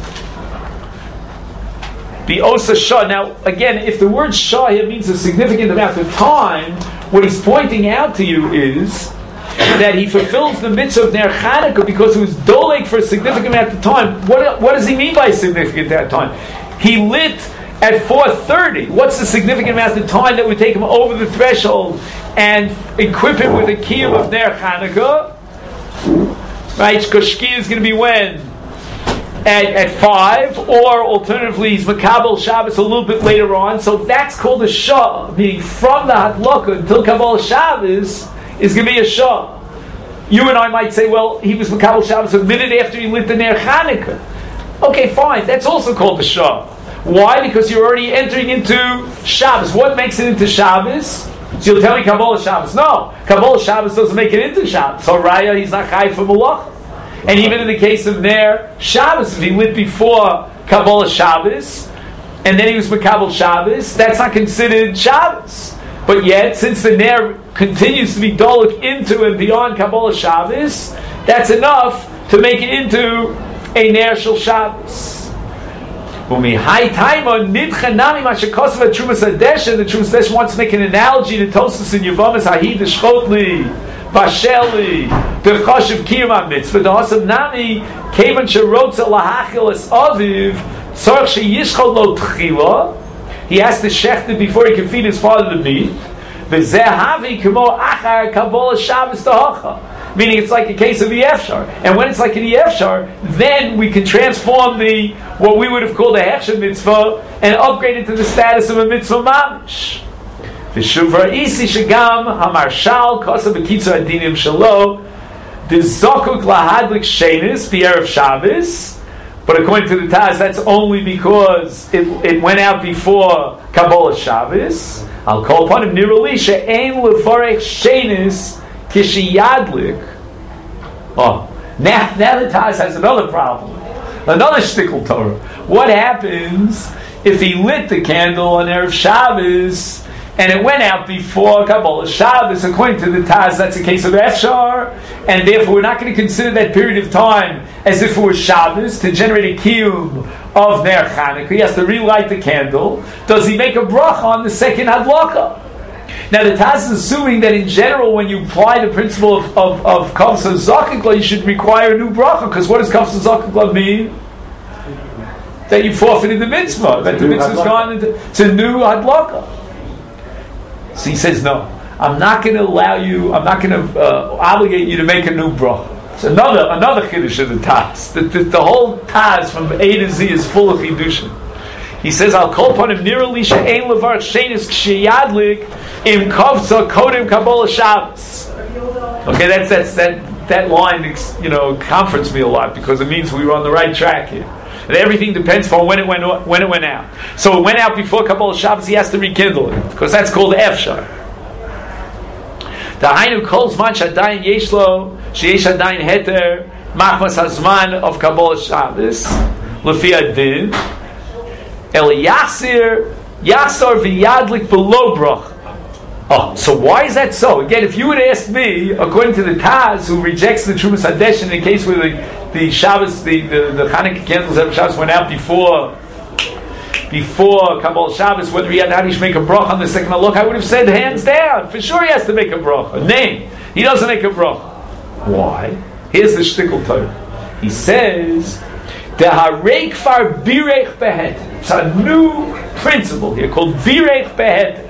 Bi'osa shah. Now, again, if the word shah here means a significant amount of time, what he's pointing out to you is that he fulfills the mitzvah of Ner Chanukah because it was dolek for a significant amount of time. What what does he mean by significant amount of time? He lit at four thirty. What's the significant amount of time that would take him over the threshold and equip him with a kiyum of Ner Chanukah? Right, Shkoshki is going to be when? At, at five, or alternatively, he's Makabel Shabbos a little bit later on. So that's called a Shah, meaning from the Hatlaka until Kabbalah Shabbos is going to be a Shah. You and I might say, well, he was Makabel Shabbos a minute after he lit the Ner Chanukah. Okay, fine, that's also called a Shah. Why? Because you're already entering into Shabbos. What makes it into Shabbos? So you'll tell me Kabbalah Shabbos. No, Kabbalah Shabbos doesn't make it into Shabbos. So Raya, he's not Chai for Malach. And even in the case of Ner Shabbos, if he lit before Kabbalah Shabbos, and then he was Makabel Shabbos, that's not considered Shabbos. But yet, since the Ner continues to be Doluk into and beyond Kabbalah Shabbos, that's enough to make it into a Ner Shel Shabbos. When we high time on Nidchanami Mashakosva Trumas Adesha, the Trumas Adesha wants to make an analogy to Tosas in Yevamis Hahid Shchotli, Basheli, the Choshev Kiyam Mitzvah, the Hosam Nami, Kevan Sherotza Lahachil Es Aviv, Tzorch Sheyishchol Lo Tchila. He has to shecht it before he can feed his father the meat. V'zeh Havi Kemo Achar Kabbalah Shabbos Tahacha. Meaning it's like a case of the Efshar. And when it's like an Efshar, then we can transform the what we would have called a Hechsher mitzvah and upgrade it to the status of a mitzvah mamish. V'shuvar isi shagam hamarshal kosa b'kitzur adinim shalo the zokuk lahadlik shenis b'erev Shabbos But according to the Taz, that's only because it, it went out before Kabbalah Shabbos. I'll call upon him Niralisha Ein Levarech Shenis Kishiyadlik. Oh, now, now the Taz has another problem, another shtickle Torah. What happens if he lit the candle on Erev Shabbos and it went out before Kabbalah Shabbos? According to the Taz, that's a case of Efshar, and therefore we're not going to consider that period of time as if it was Shabbos to generate a kiyum of Ner Chanukah. He has to relight the candle. Does he make a bracha on the second Hadlaka? Now the Taz is assuming that in general, when you apply the principle of of, of Kavsa Zakikla, you should require a new bracha, because what does Kavsa Zakikla mean? That you forfeited the mitzvah, that the mitzvah's gone into it's a new Hadlaka. So he says, no, I'm not going to allow you, I'm not going to uh, obligate you to make a new bracha. It's another another chiddush of the Taz. The, the, the whole Taz from A to Z is full of chidushim. He says, I'll call upon him Niralisha Ein Levar Shenis Kshiyadlik Im Kovsa Kodim Kabbalah Shabbos. Okay, that's that's that that line, you know, comforts me a lot, because it means we were on the right track here. And everything depends on when it went when it went out. So it went out before Kabbalah Shabbos, he has to rekindle it, because that's called Efshar. The Hainu Kol Zman Shadayin Yeshlo Sheyesh Adayin Heter Machmas Hazman of Kabbalah Shabbos Lefi Adin El Yasir Yasar V'Yadlik Below Brach. Oh, so why is that so? Again, if you would ask me, according to the Taz, who rejects the Trumas Hadesh in the case where the, the Shabbos, the, the, the Chanukah candles of Shabbos went out before before Kabbalah Shabbos, whether he had to make a bracha on the second halach, I would have said hands down, for sure he has to make a bracha. Name, he doesn't make a bracha. Why? Here's the shtickle Torah. He says, Deharei kfar birech behet. It's a new principle here called birech behet.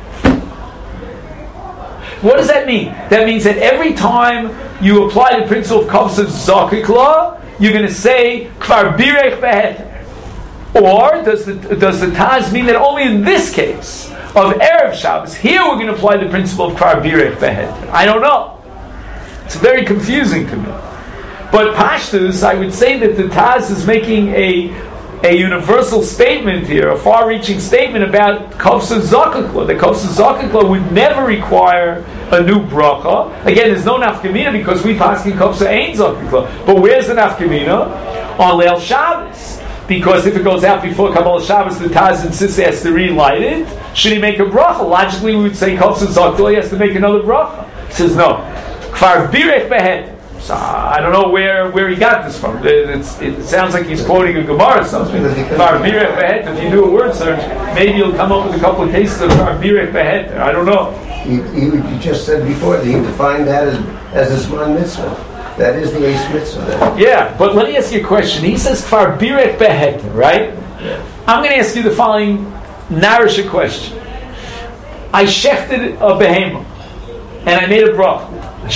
What does that mean? That means that every time you apply the principle of Kavsa Zakikla, you're going to say kfar birech behet. Or does the does the Taz mean that only in this case of Erev Shabbos, here we're going to apply the principle of kfar birech behet? I don't know. It's very confusing to me. But Pashtus, I would say that the Taz is making a a universal statement here, a far-reaching statement about Kavsa Zakikla. The Kavsa Zakikla would never require a new bracha. Again, there's no nafkamina because we pass in Kavsa Ein Zakikla. But where's the nafkamina? On Leil Shabbos. Because if it goes out before Kabbalah Shabbos, the Taz insists he has to relight it. Should he make a bracha? Logically, we would say Kavsa Zakikla, he has to make another bracha. He says no. Kfar birech behet. So I don't know where, where he got this from. It's, it sounds like he's quoting a Gemara or something. Kfar birech behet. If you do a word search, maybe you'll come up with a couple of cases of kfar birech behet. I don't know. You, you, you just said before that he defined that as, as a Zman Mitzvah. That is the Eish Mitzvah then. Yeah, but let me ask you a question. He says kfar birech behet, right? Yeah. I'm going to ask you the following Narisha question. I shechted a behemoth and I made a bracha.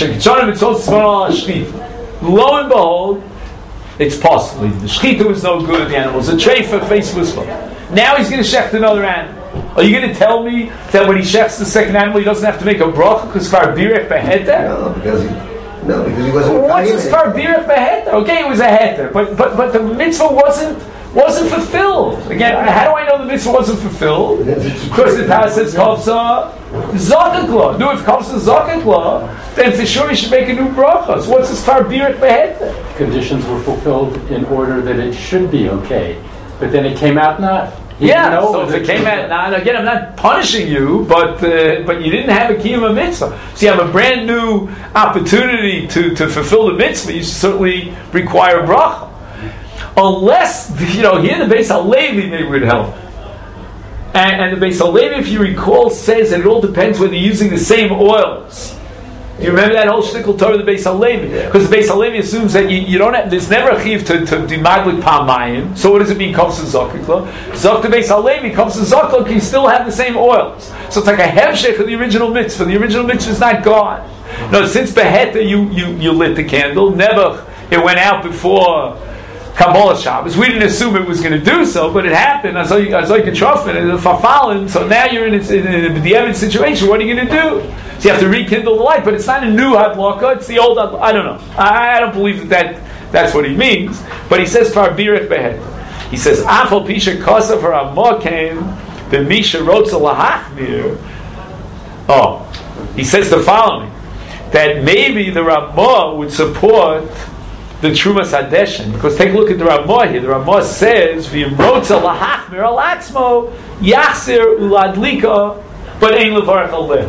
Lo and behold, it's possible. The shechita was no good. The animal was a treifa, face was full. Now he's going to shecht another animal. Are you going to tell me that when he shechts the second animal, he doesn't have to make a bracha because kfar birech behet? No, because he no, because he wasn't. Well, what's this kfar birech behet? Okay, it was a heter, but but but the mitzvah wasn't wasn't fulfilled. Again, how do I know the mitzvah wasn't fulfilled? Because the Taz says kavsa zakikla. No, if kavsa zakikla, then for sure he should make a new bracha. So what's this kfar birech behet? Conditions were fulfilled in order that it should be okay, but then it came out not. He yeah, so if it came out not, again, I'm not punishing you, but uh, but you didn't have a kiyum mitzvah. So you have a brand new opportunity to, to fulfill the mitzvah. You certainly require bracha. Unless, you know, here the Beis HaLevi maybe would help. And, and the Beis HaLevi, if you recall, says that it all depends whether you're using the same oils. Do you remember that whole shtickle Torah of the Beis HaLevi? Because the Beis HaLevi assumes that you, you don't have, there's never a chiv to, to dimaglik pamayim. So what does it mean, kavsa zakikla? Zok the Beis HaLevi, kavsa zakikla, can you still have the same oils. So it's like a hemshech of the original mitzvah. The original mitzvah is not gone. No, since beheta you, you, you lit the candle, never, it went out before Kabbalah Shabbos. We didn't assume it was going to do so, but it happened. As like a trophy, and farfalin. So now you're in, in, in a b'diavad situation. What are you going to do? So you have to rekindle the light, but it's not a new hadlaka. It's the old hadlaka. I don't know. I, I don't believe that, that that's what he means. But he says kfar birech behet. He says, Afal Pisha Kosav Ramah came, the Misha Rotza Lahachmir. Oh, he says the following, that maybe the Ramah would support the Trumas Hadeshin, because take a look at the Ramah here. The Ramah says, V'im Rotza Lahachmir Alatzmo, Yachzir Uladlika, but Ein Levarach Aleh.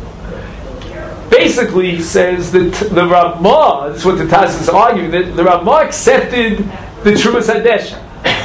Basically, he says that the Ramah, that's what the Taz is arguing, that the Ramah accepted the Trumas Hadeshin.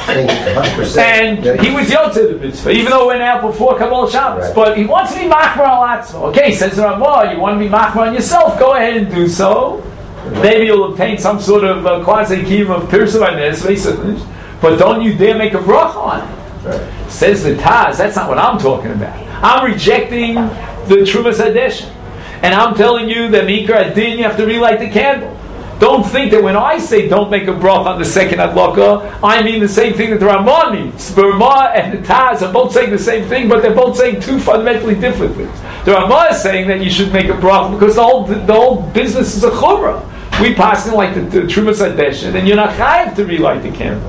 And he was Yotzei the mitzvah, even though it went out before Kabbalah Shabbos. Right. But he wants to be Machmar al Atzmo. Okay, says the Ramah, you want to be Machmar on yourself, go ahead and do so. Right. Maybe you'll obtain some sort of uh, quasi-kiyum of Pirsum Anes, but don't you dare make a bracha on it. Right. Says the Taz, that's not what I'm talking about. I'm rejecting the Trumas Hadeshin. And I'm telling you that Mikra Adin, you have to relight the candle. Don't think that when I say don't make a bracha on the second adlaka, I mean the same thing that the Ramah means. The Ramah and the Taz are both saying the same thing, but they're both saying two fundamentally different things. The Ramah is saying that you should make a bracha because the whole the, the whole business is a chumrah. We pass in like the, the Trumas Hadeshin, and you're not chayav to relight the candle.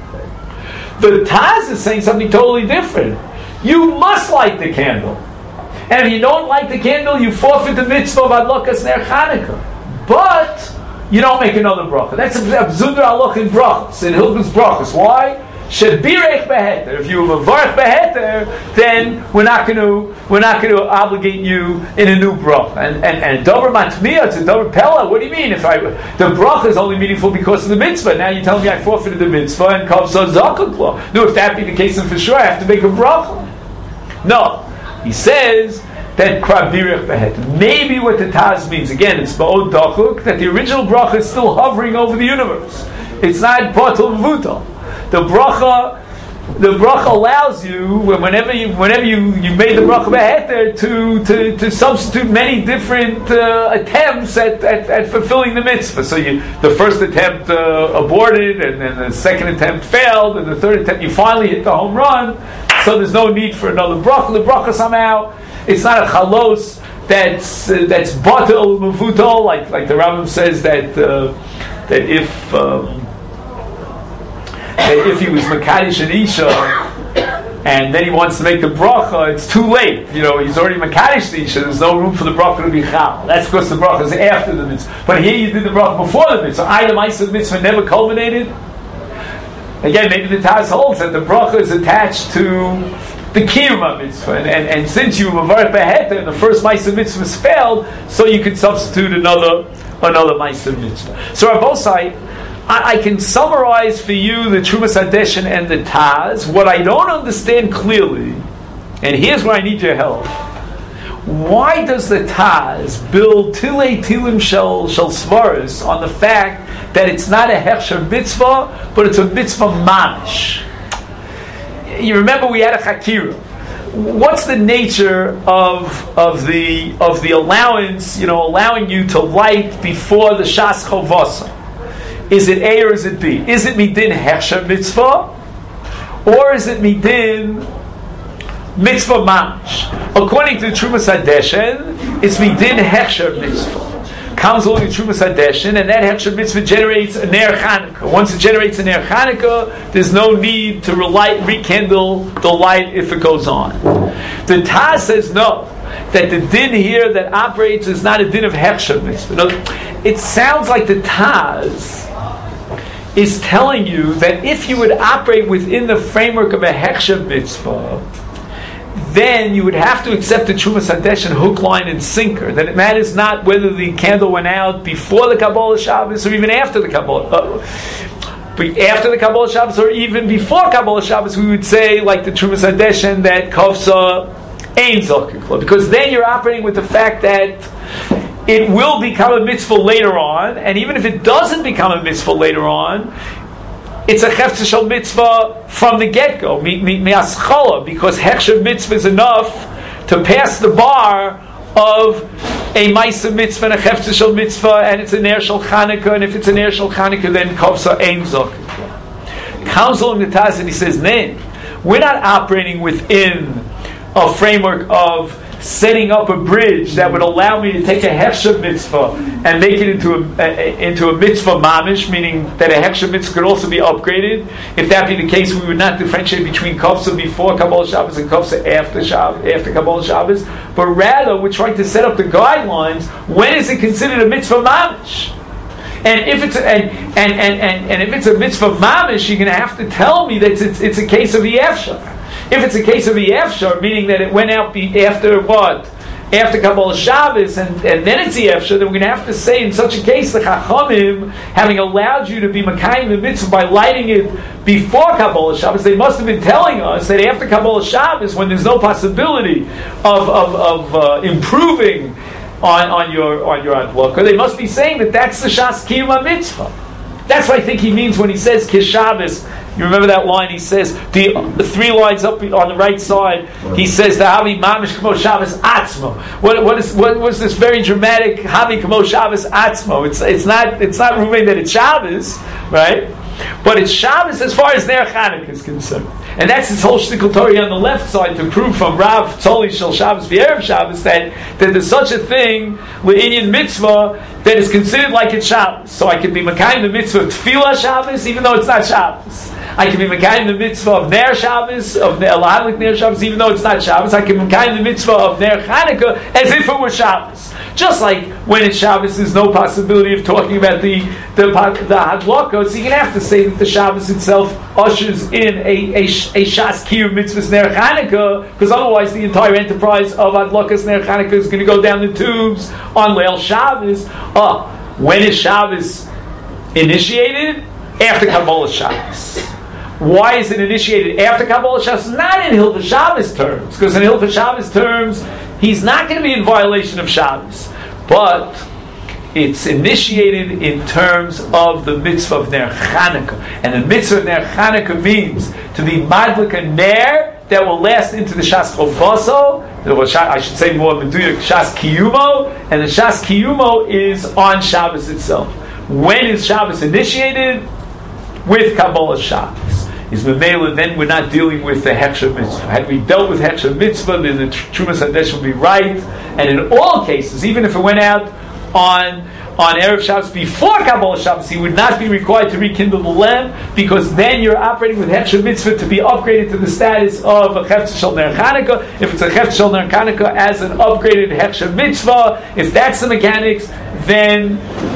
The Taz is saying something totally different. You must light the candle. And if you don't light the candle, you forfeit the mitzvah of Adlakas Ner Chanukah. But you don't make another bracha. That's a b'zunder alach in brachas, in Hilchos brachas. Why? Shebirech beheter. If you have a varech beheter, then we're not going to we're not going to obligate you in a new bracha. And and and dover matmiya, it's a dover pella. What do you mean? If I the bracha is only meaningful because of the mitzvah, now you tell me I forfeited the mitzvah and kavsa zakuk law. No, if that be the case, then for sure I have to make a bracha. No. He says that krabirech behet. Maybe what the Taz means, again, it's ba'od dachuk, that the original bracha is still hovering over the universe. It's not batal v'vutal. The bracha, the bracha allows you, whenever you, whenever you, you made the bracha beheter, to, to, to substitute many different uh, attempts at, at, at fulfilling the mitzvah. So you, the first attempt uh, aborted, and then the second attempt failed, and the third attempt you finally hit the home run. So there's no need for another bracha. The bracha somehow, it's not a chalos that's uh, that's batel mevutol, like like the Rambam says that uh, that if um, that if he was makadosh an isha and then he wants to make the bracha, it's too late. You know, he's already makadosh the isha. There's no room for the bracha to be chal. That's because the bracha is after the mitzvah. But here you did the bracha before the mitzvah. Either the mitzvah never culminated. Again, maybe the Taz holds that the bracha is attached to the kiyum mitzvah, and, and, and since you were mavarech beheter and the first ma'aser mitzvah failed, so you could substitute another another ma'aser mitzvah. So Rabbosai, I, I can summarize for you the Trumas Hadeshin and the Taz. What I don't understand clearly, and here's where I need your help. Why does the Taz build tilei tilim shel shel svaris on the fact that it's not a hechsher mitzvah, but it's a mitzvah mamish? You remember we had a chakira. What's the nature of of the of the allowance? You know, allowing you to light before the shas chovasa. Is it A or is it B? Is it midin hechsher mitzvah, or is it midin mitzvah mamish? According to Trumas Hadeshin, it's midin hechsher mitzvah. Comes along in Trumas Hadeshin, and that hechsher mitzvah generates a ner Chanukah. Once it generates a ner Chanukah, there's no need to relight, rekindle the light if it goes on. The Taz says no, that the din here that operates is not a din of hechsher mitzvah. No, it sounds like the Taz is telling you that if you would operate within the framework of a hechsher mitzvah, then you would have to accept the Trumas Hadeshin hook, line, and sinker. That it matters not whether the candle went out before the Kabbalah Shabbos or even after the Kabbalah. Uh, after the Kabbalah Shabbos or even before Kabbalah Shabbos, we would say, like the Trumas Hadeshin, that Kovsa ain't Zokikla. Because then you're operating with the fact that it will become a mitzvah later on, and even if it doesn't become a mitzvah later on, it's a chefzer shel mitzvah from the get-go, mi'aschola, because hechsher mitzvah is enough to pass the bar of a ma'aser mitzvah and a chefzer shel mitzvah, and it's a ner shel Chanukah, and if it's a ner shel Chanukah, then kovsa ein zokikla. Comes along the Taz and he says, "Nay, we're not operating within a framework of setting up a bridge that would allow me to take a hechsher mitzvah and make it into a, a into a mitzvah mamish, meaning that a hechsher mitzvah could also be upgraded. If that be the case, we would not differentiate between kafsa before Kabbalah Shabbos and kafsa after Shabbos, after Kabbalah Shabbos, but rather we're trying to set up the guidelines. When is it considered a mitzvah mamish? And if it's a, and, and, and, and, and if it's a mitzvah mamish, you're going to have to tell me that it's, it's a case of Yefshar. If it's a case of Yefshar, meaning that it went out be, after what? After Kabbalah Shabbos, and, and then it's Yefshar, then we're going to have to say in such a case, the Chachamim, having allowed you to be Makayim the mitzvah by lighting it before Kabbalah Shabbos, they must have been telling us that after Kabbalah Shabbos, when there's no possibility of, of, of uh, improving On, on your on your adlaka, they must be saying that that's the Shas Kiyum HaMitzvah. That's what I think he means when he says Kishabbos. You remember that line? He says the, the three lines up on the right side. He says the Havi Mamish Kamo Shabbos Atzmo. What what is what was this very dramatic Havi Kamo Shabbos Atzmo? It's it's not it's not Ruvain that it's Shabbos, right? But it's Shabbos as far as Ner Chanukah is concerned. And that's his whole shtickle Torah on the left side to prove from Rav Tzoli Shel Shabbos V'Erev Shabbos that, that there's such a thing L'Inyan Mitzvah that is considered like it's Shabbos. So I can be Makayim the Mitzvah of Tefillah Shabbos even though it's not Shabbos. I can be Makayim the Mitzvah of Ner Shabbos, of Lahadlik Ner Shabbos even though it's not Shabbos. I can be Makayim the Mitzvah of Ner Chanukah as if it were Shabbos. Just like when it's Shabbos, there's no possibility of talking about the the, the Hadlaka, so you're going to have to say that the Shabbos itself ushers in a, a, a Shas Kiyum Mitzvahs Ner Chanukah, because otherwise the entire enterprise of Hadlakas Ner Chanukah is going to go down the tubes on Leil Shabbos. Uh, when is Shabbos initiated? After Kabbalah Shabbos. Why is it initiated after Kabbalah Shabbos? Not in Hilchos Shabbos terms, because in Hilchos Shabbos terms, he's not going to be in violation of Shabbos. But it's initiated in terms of the mitzvah of Ner Chanukah. And the mitzvah of Ner Chanukah means to be madlik a ner that will last into the Shas Chovaso, I should say more Meduyak, Shas Kiyumo, and the Shas Kiyumo is on Shabbos itself. When is Shabbos initiated? With Kabbalah Shabbos. Is Memela, then we're not dealing with the Heksha Mitzvah. Had we dealt with Heksha Mitzvah, then the Trumas Hadesh would be right. And in all cases, even if it went out on on Erev Shabbos before Kabbalah Shabbos, he would not be required to rekindle the lamp, because then you're operating with Heksha Mitzvah to be upgraded to the status of a Chefetz Shel Ner Chanukah. If it's a Chefetz Shel Ner Chanukah as an upgraded Heksha Mitzvah, if that's the mechanics, then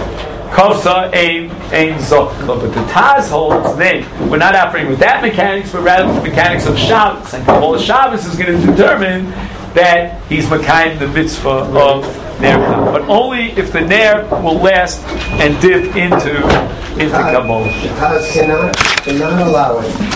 Kofsa Ein Ein Zok. But the Taz holds, then we're not operating with that mechanics, but rather with the mechanics of Shabbos. And Kabbalah Shabbos is going to determine that he's Makayim the mitzvah of Ner Chanukah. But only if the Ner will last and dip into into Kabbalah. The Taz cannot cannot allow it.